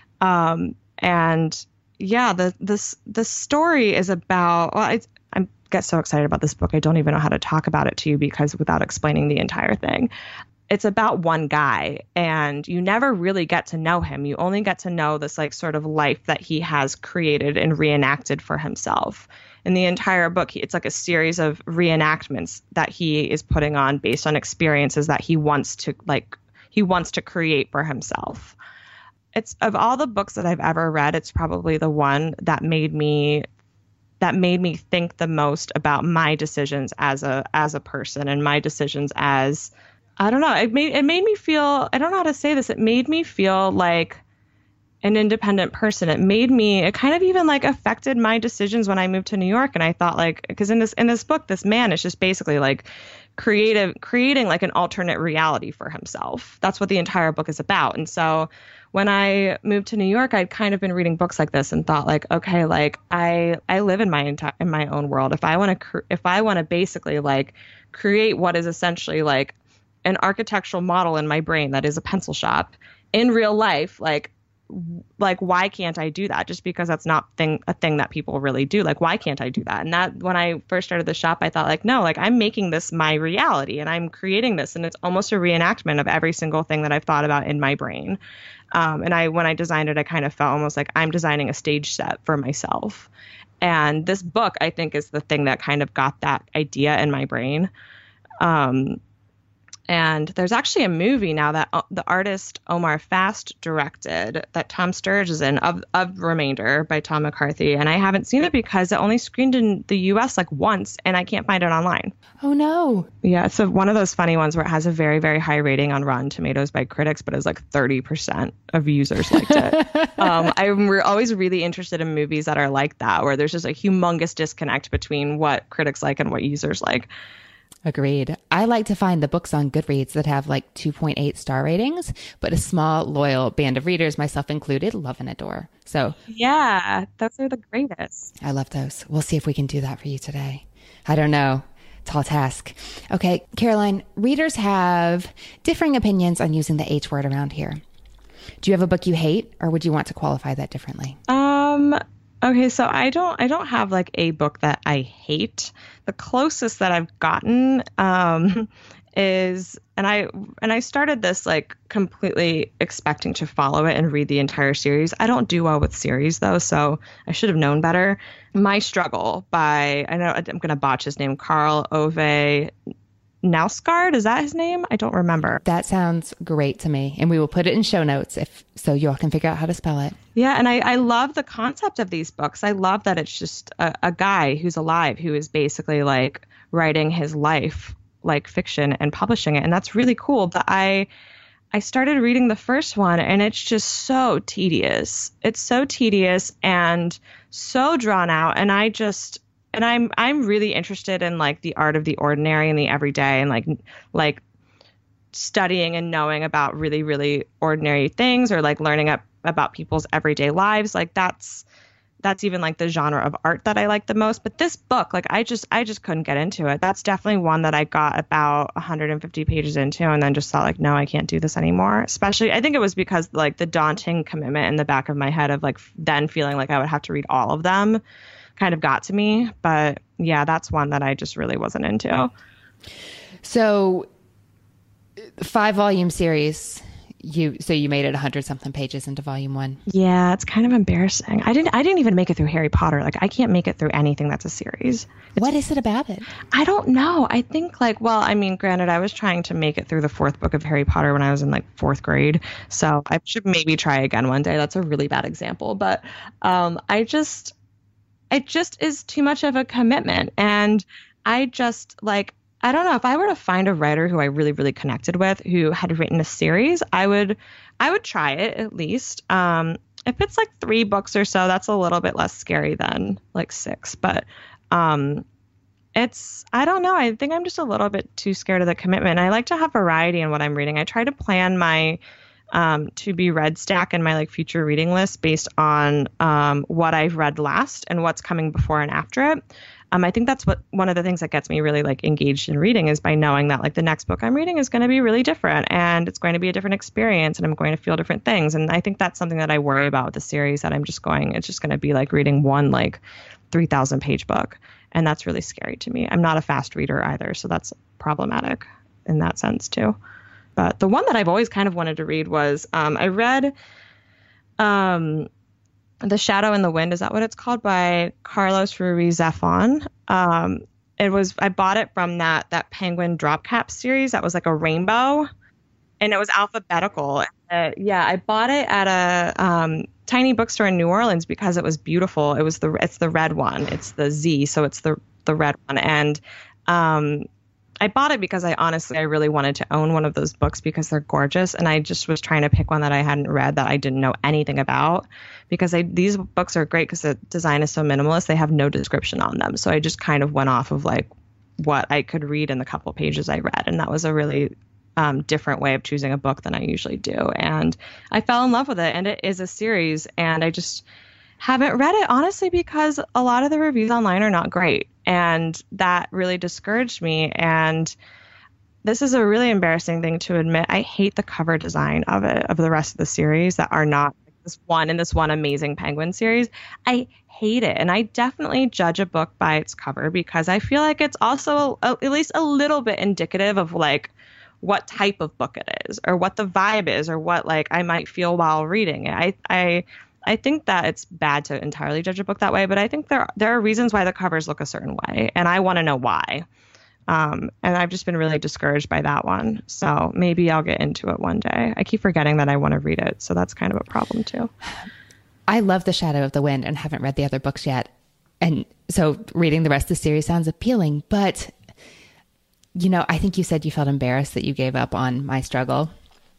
Um, and yeah, the this the story is about, well, I, I get so excited about this book, I don't even know how to talk about it to you because without explaining the entire thing. It's about one guy, and you never really get to know him. You only get to know this like sort of life that he has created and reenacted for himself. In the entire book, it's like a series of reenactments that he is putting on based on experiences that he wants to like he wants to create for himself. It's, of all the books that I've ever read, it's probably the one that made me that made me think the most about my decisions as a as a person and my decisions as, I don't know. It made it made me feel, I don't know how to say this. It made me feel like an independent person. It made me, it kind of even like affected my decisions when I moved to New York. And I thought like, because in this in this book, this man is just basically like creative, creating like an alternate reality for himself. That's what the entire book is about. And so when I moved to New York, I'd kind of been reading books like this and thought like, okay, like I I live in my entire in my own world. If I want to cr- if I want to basically like create what is essentially like an architectural model in my brain that is a pencil shop in real life, like like, why can't I do that? Just because that's not thing a thing that people really do. Like, why can't I do that? And that when I first started the shop, I thought like, no, like I'm making this my reality and I'm creating this, and it's almost a reenactment of every single thing that I've thought about in my brain. Um, and I when I designed it, I kind of felt almost like I'm designing a stage set for myself. And this book, I think, is the thing that kind of got that idea in my brain. Um, And there's actually a movie now that uh, the artist Omar Fast directed that Tom Sturridge is in, of, of Remainder by Tom McCarthy. And I haven't seen it because it only screened in the U S like once, and I can't find it online. Oh, no. Yeah, it's a, one of those funny ones where it has a very, very high rating on Rotten Tomatoes by critics, but it's like thirty percent of users liked it. um, I'm re- always really interested in movies that are like that, where there's just a humongous disconnect between what critics like and what users like. Agreed. I like to find the books on Goodreads that have like two point eight star ratings, but a small, loyal band of readers, myself included, love and adore. So yeah, those are the greatest. I love those. We'll see if we can do that for you today. I don't know. Tall task. Okay, Caroline, readers have differing opinions on using the H word around here. Do you have a book you hate, or would you want to qualify that differently? Um... Okay, so I don't I don't have like a book that I hate. The closest that I've gotten um, is, and I and I started this like completely expecting to follow it and read the entire series. I don't do well with series though, so I should have known better. My Struggle by, I know I'm going to botch his name, Karl Ove Knausgaard, is that his name? I don't remember. That sounds great to me. And we will put it in show notes if so you all can figure out how to spell it. Yeah, and I, I love the concept of these books. I love that it's just a, a guy who's alive who is basically like writing his life like fiction and publishing it. And that's really cool. But I I started reading the first one and it's just so tedious. It's so tedious and so drawn out. And I just And I'm I'm really interested in like the art of the ordinary and the everyday, and like like studying and knowing about really really ordinary things, or like learning up about people's everyday lives. Like that's that's even like the genre of art that I like the most. But this book, like I just I just couldn't get into it. That's definitely one that I got about one hundred fifty pages into and then just thought like, no, I can't do this anymore. Especially I think it was because like the daunting commitment in the back of my head of like then feeling like I would have to read all of them kind of got to me. But yeah, that's one that I just really wasn't into. So five volume series, you so you made it one hundred something pages into volume one. Yeah, it's kind of embarrassing. I didn't I didn't even make it through Harry Potter. Like I can't make it through anything that's a series. It's, what is it about it? I don't know. I think like, well, I mean, granted, I was trying to make it through the fourth book of Harry Potter when I was in like fourth grade. So I should maybe try again one day. That's a really bad example. But um, I just It just is too much of a commitment. And I just like, I don't know, if I were to find a writer who I really, really connected with who had written a series, I would, I would try it at least. Um, if it's like three books or so, that's a little bit less scary than like six. But um, it's, I don't know. I think I'm just a little bit too scared of the commitment. I like to have variety in what I'm reading. I try to plan my Um, to be read stack in my like future reading list based on um, what I've read last and what's coming before and after it. Um, I think that's what one of the things that gets me really like engaged in reading is by knowing that like the next book I'm reading is going to be really different and it's going to be a different experience and I'm going to feel different things. And I think that's something that I worry about with the series, that I'm just going, it's just going to be like reading one like three thousand page book. And that's really scary to me. I'm not a fast reader either, so that's problematic in that sense too. But the one that I've always kind of wanted to read was um, I read um, The Shadow in the Wind. Is that what it's called? By Carlos Ruiz Zafón. Um, it was I bought it from that that Penguin drop cap series that was like a rainbow, and it was alphabetical. Uh, yeah, I bought it at a um, tiny bookstore in New Orleans because it was beautiful. It was the it's the red one. It's the Z, so it's the the red one, and um, I bought it because I honestly, I really wanted to own one of those books because they're gorgeous. And I just was trying to pick one that I hadn't read that I didn't know anything about, because I, these books are great because the design is so minimalist. They have no description on them. So I just kind of went off of like what I could read in the couple pages I read. And that was a really um, different way of choosing a book than I usually do. And I fell in love with it. And it is a series. And I just haven't read it, honestly, because a lot of the reviews online are not great. And that really discouraged me. And this is a really embarrassing thing to admit. I hate the cover design of it, of the rest of the series that are not this one in this one amazing Penguin series. I hate it. And I definitely judge a book by its cover because I feel like it's also a, at least a little bit indicative of like what type of book it is or what the vibe is or what like I might feel while reading it. I I I think that it's bad to entirely judge a book that way, but I think there there are reasons why the covers look a certain way, and I want to know why. Um, and I've just been really discouraged by that one. So maybe I'll get into it one day. I keep forgetting that I want to read it, so that's kind of a problem too. I love The Shadow of the Wind and haven't read the other books yet. And so reading the rest of the series sounds appealing, but you know, I think you said you felt embarrassed that you gave up on My Struggle.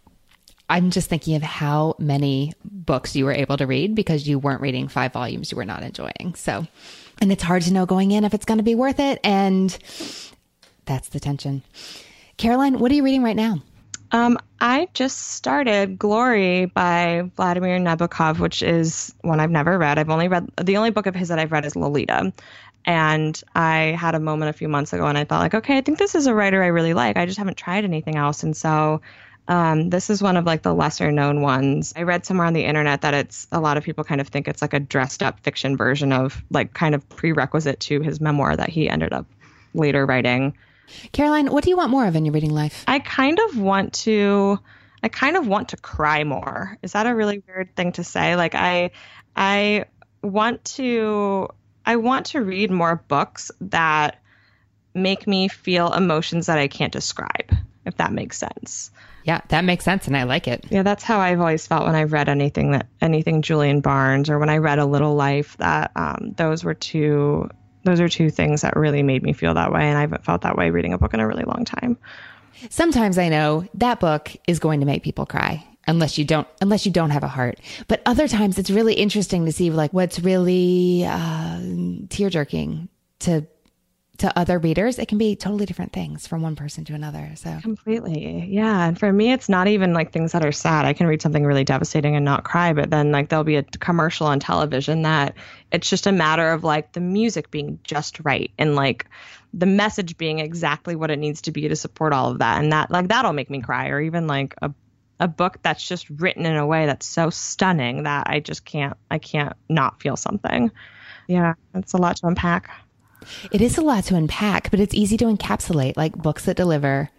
I'm just thinking of how many books you were able to read because you weren't reading five volumes you were not enjoying. So, and it's hard to know going in if it's going to be worth it. And that's the tension. Caroline, what are you reading right now? Um, I just started Glory by Vladimir Nabokov, which is one I've never read. I've only read, the only book of his that I've read is Lolita. And I had a moment a few months ago and I thought like, okay, I think this is a writer I really like. I just haven't tried anything else. And so um, this is one of like the lesser known ones. I read somewhere on the internet that it's a lot of people kind of think it's like a dressed up fiction version of like kind of prerequisite to his memoir that he ended up later writing. Caroline, what do you want more of in your reading life? I kind of want to, I kind of want to cry more. Is that a really weird thing to say? Like I, I want to, I want to read more books that make me feel emotions that I can't describe, if that makes sense. Yeah, that makes sense. And I like it. Yeah, that's how I've always felt when I've read anything that anything Julian Barnes or when I read A Little Life, that um, those were two those are two things that really made me feel that way. And I haven't felt that way reading a book in a really long time. Sometimes I know that book is going to make people cry unless you don't unless you don't have a heart. But other times it's really interesting to see like what's really uh, tear-jerking to to other readers. It can be totally different things from one person to another. So completely. Yeah. And for me, it's not even like things that are sad. I can read something really devastating and not cry, but then like there'll be a commercial on television that it's just a matter of like the music being just right and like the message being exactly what it needs to be to support all of that. And that like that'll make me cry, or even like a a book that's just written in a way that's so stunning that I just can't I can't not feel something. Yeah, it's a lot to unpack. It is a lot to unpack, but it's easy to encapsulate, like books that deliver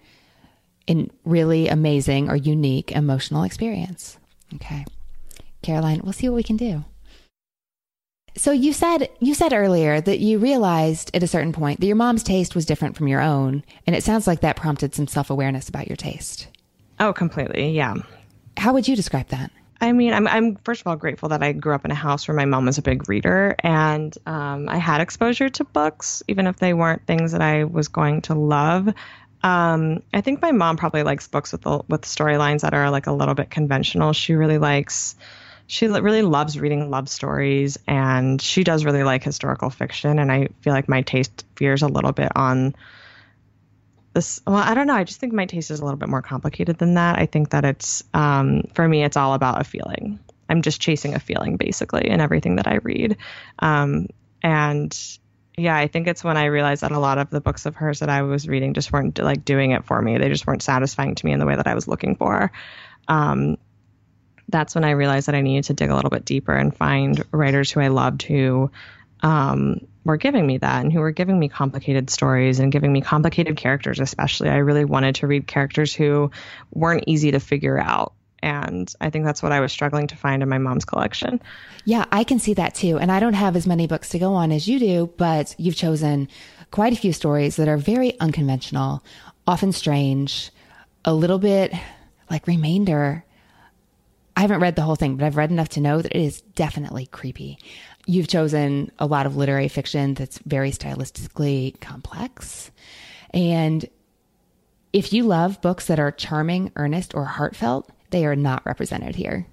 in really amazing or unique emotional experience. Okay. Caroline, we'll see what we can do. So you said you said earlier that you realized at a certain point that your mom's taste was different from your own, and it sounds like that prompted some self-awareness about your taste. Oh, completely. Yeah. How would you describe that? I mean, I'm, I'm first of all grateful that I grew up in a house where my mom was a big reader, and um, I had exposure to books, even if they weren't things that I was going to love. Um, I think my mom probably likes books with the, with storylines that are like a little bit conventional. She really likes, she really loves reading love stories, and she does really like historical fiction. And I feel like my taste veers a little bit on this. Well, I don't know. I just think my taste is a little bit more complicated than that. I think that it's, um, for me, it's all about a feeling. I'm just chasing a feeling basically in everything that I read. Um, and yeah, I think it's when I realized that a lot of the books of hers that I was reading just weren't like doing it for me. They just weren't satisfying to me in the way that I was looking for. Um, that's when I realized that I needed to dig a little bit deeper and find writers who I loved who, um, were giving me that and who were giving me complicated stories and giving me complicated characters. Especially, I really wanted to read characters who weren't easy to figure out. And I think that's what I was struggling to find in my mom's collection. Yeah, I can see that too. And I don't have as many books to go on as you do, but you've chosen quite a few stories that are very unconventional, often strange, a little bit like Remainder. I haven't read the whole thing, but I've read enough to know that it is definitely creepy. You've chosen a lot of literary fiction that's very stylistically complex. And if you love books that are charming, earnest, or heartfelt, they are not represented here.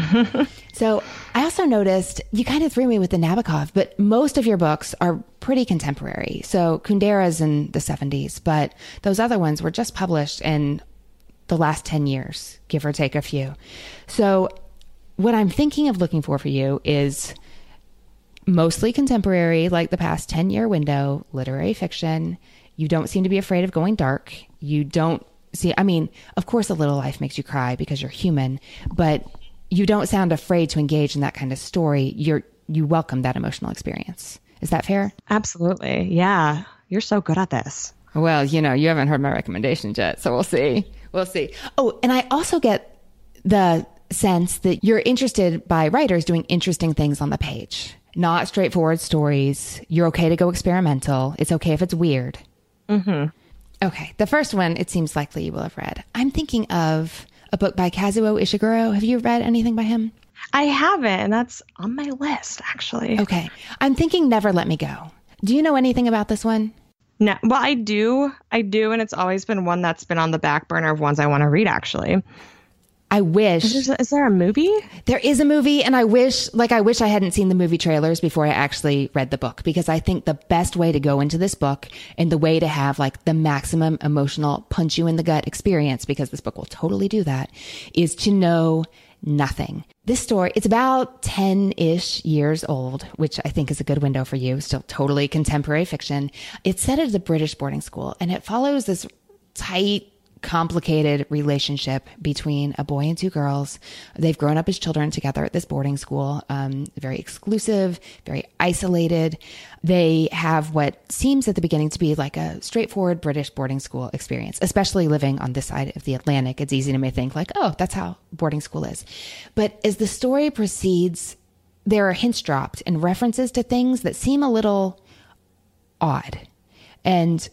So I also noticed you kind of threw me with the Nabokov, but most of your books are pretty contemporary. So Kundera's in the seventies, but those other ones were just published in the last ten years, give or take a few. So what I'm thinking of looking for for you is mostly contemporary, like the past ten year window, literary fiction. You don't seem to be afraid of going dark. You don't see, I mean, of course, A Little Life makes you cry because you're human, but you don't sound afraid to engage in that kind of story. You're, you welcome that emotional experience. Is that fair? Absolutely. Yeah. You're so good at this. Well, you know, you haven't heard my recommendations yet, so we'll see. We'll see. Oh, and I also get the sense that you're interested by writers doing interesting things on the page, not straightforward stories. You're okay to go experimental. It's okay if it's weird. Mm-hmm. Okay. The first one, it seems likely you will have read. I'm thinking of a book by Kazuo Ishiguro. Have you read anything by him? I haven't, and that's on my list, actually. Okay. I'm thinking Never Let Me Go. Do you know anything about this one? No. Well, I do. I do, and it's always been one that's been on the back burner of ones I want to read, actually. I wish. Is there, is there a movie? There is a movie, and I wish, like, I wish I hadn't seen the movie trailers before I actually read the book, because I think the best way to go into this book and the way to have, like, the maximum emotional punch you in the gut experience, because this book will totally do that, is to know nothing. This story, it's about ten-ish years old, which I think is a good window for you. Still totally contemporary fiction. It's set at a British boarding school, and it follows this tight, complicated relationship between a boy and two girls. They've grown up as children together at this boarding school, um, very exclusive, very isolated. They have what seems at the beginning to be like a straightforward British boarding school experience, especially living on this side of the Atlantic. It's easy to think like, oh, that's how boarding school is. But as the story proceeds, there are hints dropped and references to things that seem a little odd and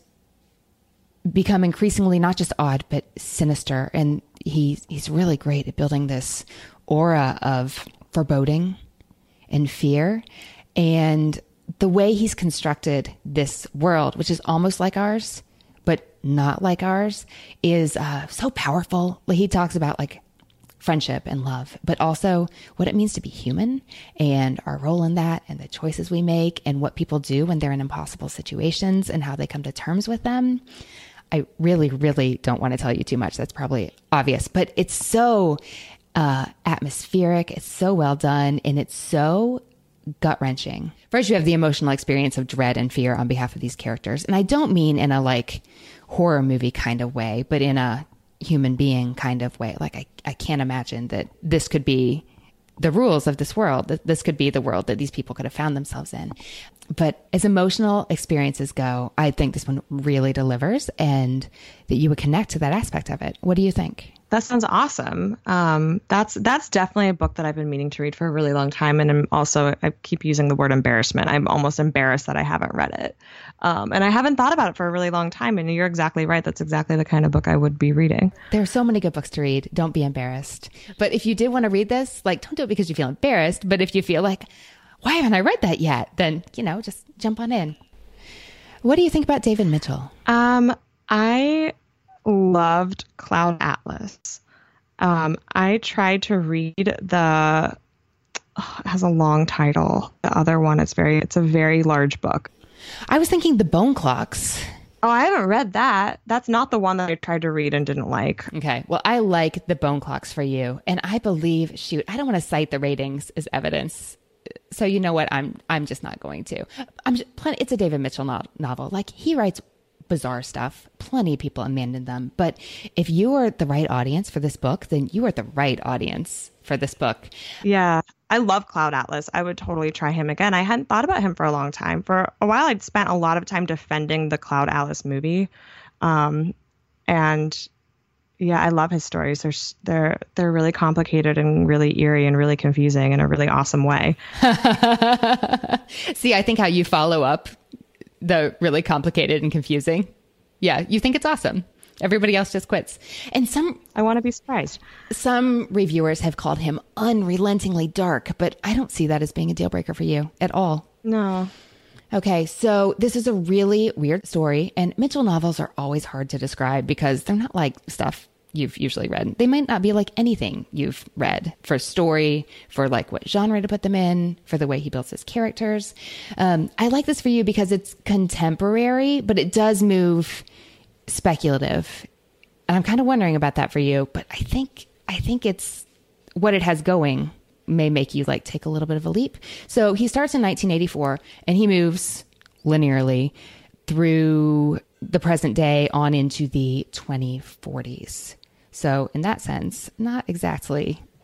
become increasingly not just odd, but sinister. And he, he's really great at building this aura of foreboding and fear. And the way he's constructed this world, which is almost like ours, but not like ours, is uh, so powerful. Like he talks about like friendship and love, but also what it means to be human and our role in that and the choices we make and what people do when they're in impossible situations and how they come to terms with them. I really, really don't want to tell you too much. That's probably obvious, but it's so uh, atmospheric. It's so well done. And it's so gut wrenching. First, you have the emotional experience of dread and fear on behalf of these characters. And I don't mean in a like horror movie kind of way, but in a human being kind of way. Like I, I can't imagine that this could be the rules of this world, that this could be the world that these people could have found themselves in. But as emotional experiences go, I think this one really delivers and that you would connect to that aspect of it. What do you think? That sounds awesome. Um, that's that's definitely a book that I've been meaning to read for a really long time. And I'm also, I keep using the word embarrassment. I'm almost embarrassed that I haven't read it. Um, and I haven't thought about it for a really long time. And you're exactly right. That's exactly the kind of book I would be reading. There are so many good books to read. Don't be embarrassed. But if you did want to read this, like, don't do it because you feel embarrassed. But if you feel like, why haven't I read that yet? Then, you know, just jump on in. What do you think about David Mitchell? Um, I loved Cloud Atlas. Um, I tried to read the, oh, it has a long title. The other one, it's very, it's a very large book. I was thinking The Bone Clocks. Oh, I haven't read that. That's not the one that I tried to read and didn't like. Okay. Well, I like The Bone Clocks for you. And I believe, shoot, I don't want to cite the ratings as evidence. So you know what? I'm I'm just not going to. I'm just, plenty, it's a David Mitchell no- novel. Like he writes bizarre stuff. Plenty of people abandon them. But if you are the right audience for this book, then you are the right audience for this book. Yeah. I love Cloud Atlas. I would totally try him again. I hadn't thought about him for a long time. For a while, I'd spent a lot of time defending the Cloud Atlas movie. Um, and yeah, I love his stories. They're, they're, they're really complicated and really eerie and really confusing in a really awesome way. See, I think how you follow up the really complicated and confusing. Yeah, you think it's awesome. Everybody else just quits. And some... I want to be surprised. Some reviewers have called him unrelentingly dark, but I don't see that as being a deal breaker for you at all. No. Okay, so this is a really weird story, and Mitchell novels are always hard to describe because they're not like stuff you've usually read. They might not be like anything you've read for story, for like what genre to put them in, for the way he builds his characters. Um, I like this for you because it's contemporary, but it does move speculative. And I'm kind of wondering about that for you, but I think I think it's what it has going may make you like take a little bit of a leap. So he starts in nineteen eighty-four and he moves linearly through the present day on into the twenty forties. So in that sense, not exactly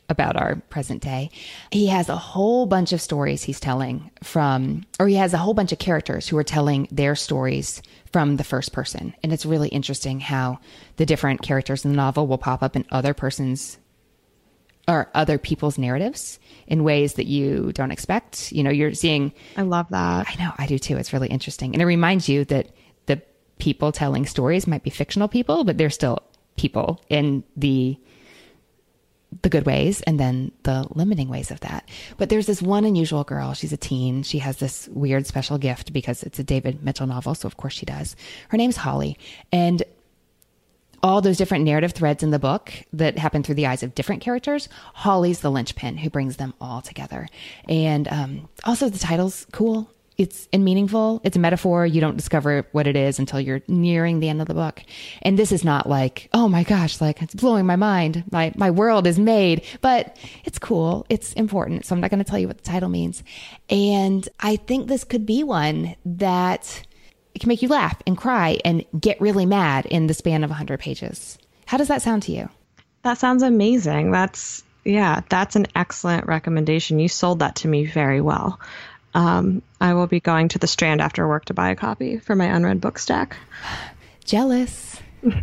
about our present day. He has a whole bunch of stories he's telling from, or he has a whole bunch of characters who are telling their stories from the first person. And it's really interesting how the different characters in the novel will pop up in other person's or other people's narratives in ways that you don't expect. You know, you're seeing... I love that. I know, I do too. It's really interesting. And it reminds you that the people telling stories might be fictional people, but they're still people in the the good ways and then the limiting ways of that. But there's this one unusual girl. She's a teen. She has this weird special gift because it's a David Mitchell novel. So of course she does. Her name's Holly. And all those different narrative threads in the book that happen through the eyes of different characters, Holly's the linchpin who brings them all together. And um, also the title's cool. It's and meaningful. It's a metaphor. You don't discover what it is until you're nearing the end of the book. And this is not like, oh my gosh, like it's blowing my mind. My my world is made. But it's cool. It's important. So I'm not going to tell you what the title means. And I think this could be one that it can make you laugh and cry and get really mad in the span of one hundred pages. How does that sound to you? That sounds amazing. That's, yeah, that's an excellent recommendation. You sold that to me very well. Um, I will be going to the Strand after work to buy a copy for my unread book stack. Jealous.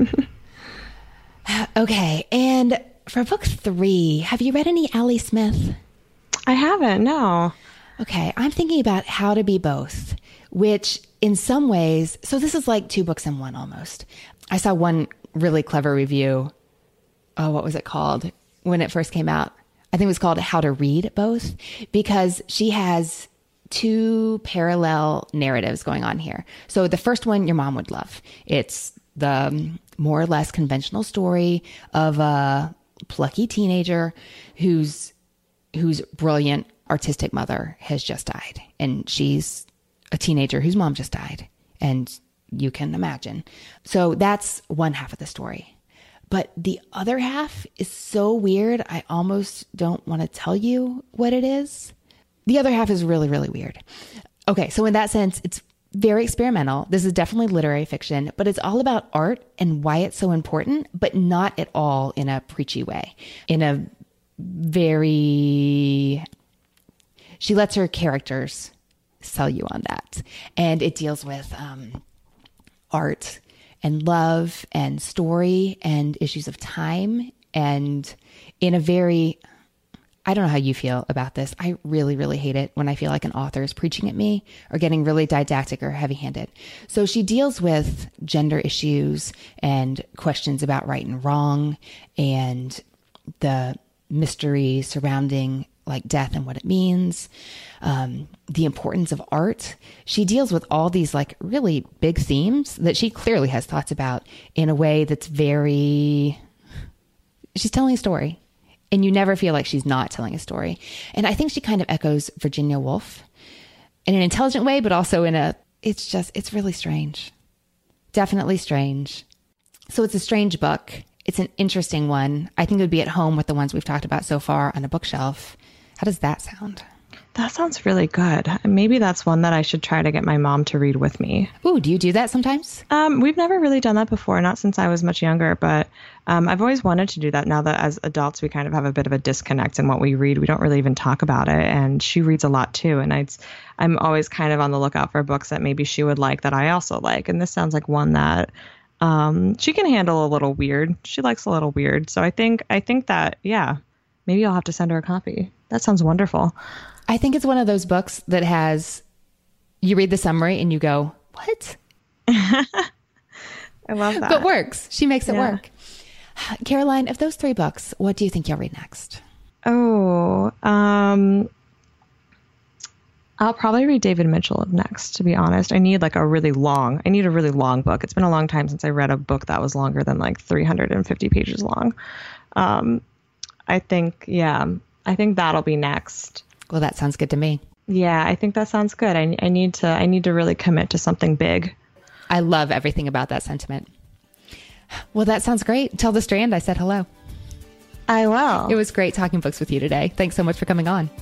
Okay. And for book three, have you read any Allie Smith? I haven't, no. Okay. I'm thinking about How to Be Both, which in some ways, so this is like two books in one almost. I saw one really clever review. Oh, what was it called when it first came out? I think it was called How to Read Both, because she has two parallel narratives going on here. So the first one your mom would love. It's the more or less conventional story of a plucky teenager whose whose brilliant artistic mother has just died. And she's a teenager whose mom just died. And you can imagine. So that's one half of the story. But the other half is so weird, I almost don't want to tell you what it is. The other half is really, really weird. Okay, so in that sense, it's very experimental. This is definitely literary fiction, but it's all about art and why it's so important, but not at all in a preachy way. In a very... She lets her characters sell you on that. And it deals with um, art and love and story and issues of time, and in a very... I don't know how you feel about this. I really, really hate it when I feel like an author is preaching at me or getting really didactic or heavy-handed. So she deals with gender issues and questions about right and wrong and the mystery surrounding like death and what it means, um, the importance of art. She deals with all these like really big themes that she clearly has thoughts about in a way that's very... She's telling a story. And you never feel like she's not telling a story. And I think she kind of echoes Virginia Woolf in an intelligent way, but also in a, it's just, it's really strange. Definitely strange. So it's a strange book. It's an interesting one. I think it would be at home with the ones we've talked about so far on a bookshelf. How does that sound? That sounds really good. Maybe that's one that I should try to get my mom to read with me. Ooh, do you do that sometimes? Um, we've never really done that before, not since I was much younger, but um, I've always wanted to do that. Now that as adults, we kind of have a bit of a disconnect in what we read. We don't really even talk about it. And she reads a lot too. And I'd, I'm always kind of on the lookout for books that maybe she would like that I also like. And this sounds like one that um, she can handle a little weird. She likes a little weird. So I think, I think that, yeah, maybe I'll have to send her a copy. That sounds wonderful. I think it's one of those books that has, you read the summary and you go, what? I love that. But works. She makes it Yeah. work. Caroline, of those three books, what do you think you'll read next? Oh, um, I'll probably read David Mitchell next, to be honest. I need like a really long, I need a really long book. It's been a long time since I read a book that was longer than like three hundred fifty pages long. Um, I think, yeah, I think that'll be next. Well, that sounds good to me. Yeah, I think that sounds good. I, I need to, I need to really commit to something big. I love everything about that sentiment. Well, that sounds great. Tell the Strand I said hello. I will. It was great talking books with you today. Thanks so much for coming on.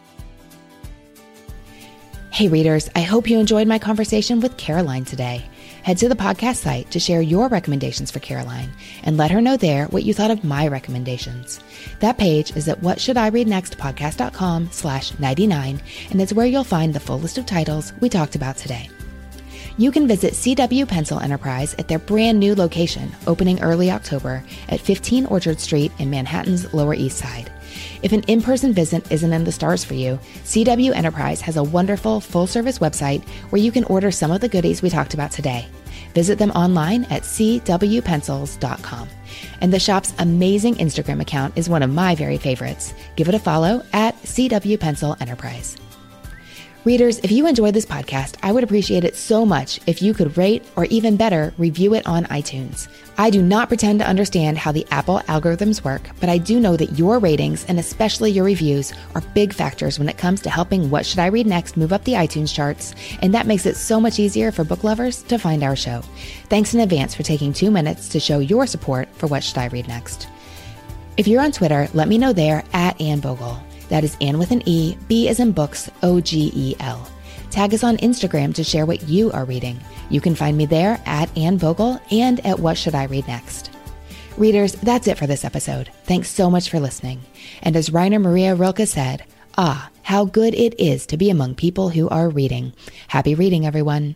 Hey readers, I hope you enjoyed my conversation with Caroline today. Head to the podcast site to share your recommendations for Caroline and let her know there what you thought of my recommendations. That page is at whatshouldireadnextpodcast.com slash 99, and it's where you'll find the full list of titles we talked about today. You can visit C W Pencil Enterprise at their brand new location, opening early October at fifteen Orchard Street in Manhattan's Lower East Side. If an in-person visit isn't in the stars for you, C W Enterprise has a wonderful full-service website where you can order some of the goodies we talked about today. Visit them online at c w pencils dot com. And the shop's amazing Instagram account is one of my very favorites. Give it a follow at C W Pencil Enterprise. Readers, if you enjoyed this podcast, I would appreciate it so much if you could rate, or even better, review it on iTunes. I do not pretend to understand how the Apple algorithms work, but I do know that your ratings, and especially your reviews, are big factors when it comes to helping What Should I Read Next move up the iTunes charts, and that makes it so much easier for book lovers to find our show. Thanks in advance for taking two minutes to show your support for What Should I Read Next. If you're on Twitter, let me know there at Anne Bogel. That is Anne with an E, B as in books, O G E L. Tag us on Instagram to share what you are reading. You can find me there at Anne Vogel and at What Should I Read Next. Readers, that's it for this episode. Thanks so much for listening. And as Rainer Maria Rilke said, ah, how good it is to be among people who are reading. Happy reading, everyone.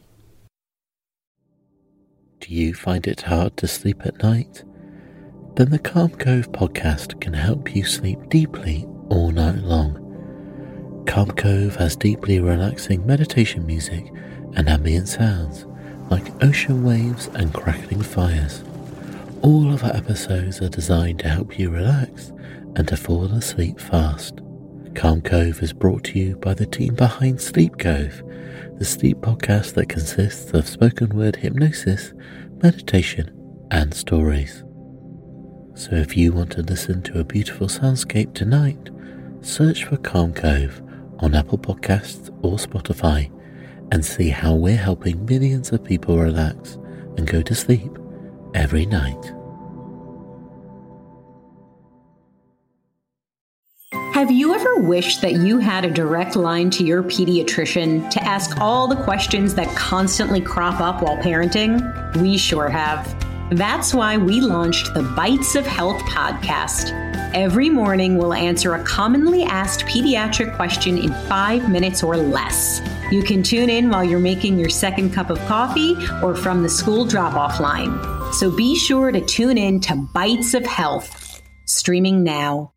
Do you find it hard to sleep at night? Then the Calm Cove podcast can help you sleep deeply all night long. Calm Cove has deeply relaxing meditation music and ambient sounds like ocean waves and crackling fires. All of our episodes are designed to help you relax and to fall asleep fast. Calm Cove is brought to you by the team behind Sleep Cove, the sleep podcast that consists of spoken word hypnosis, meditation, and stories. So if you want to listen to a beautiful soundscape tonight, search for Calm Cove on Apple Podcasts or Spotify and see how we're helping millions of people relax and go to sleep every night. Have you ever wished that you had a direct line to your pediatrician to ask all the questions that constantly crop up while parenting? We sure have. That's why we launched the Bites of Health podcast. Every morning, we'll answer a commonly asked pediatric question in five minutes or less. You can tune in while you're making your second cup of coffee or from the school drop-off line. So be sure to tune in to Bites of Health, streaming now.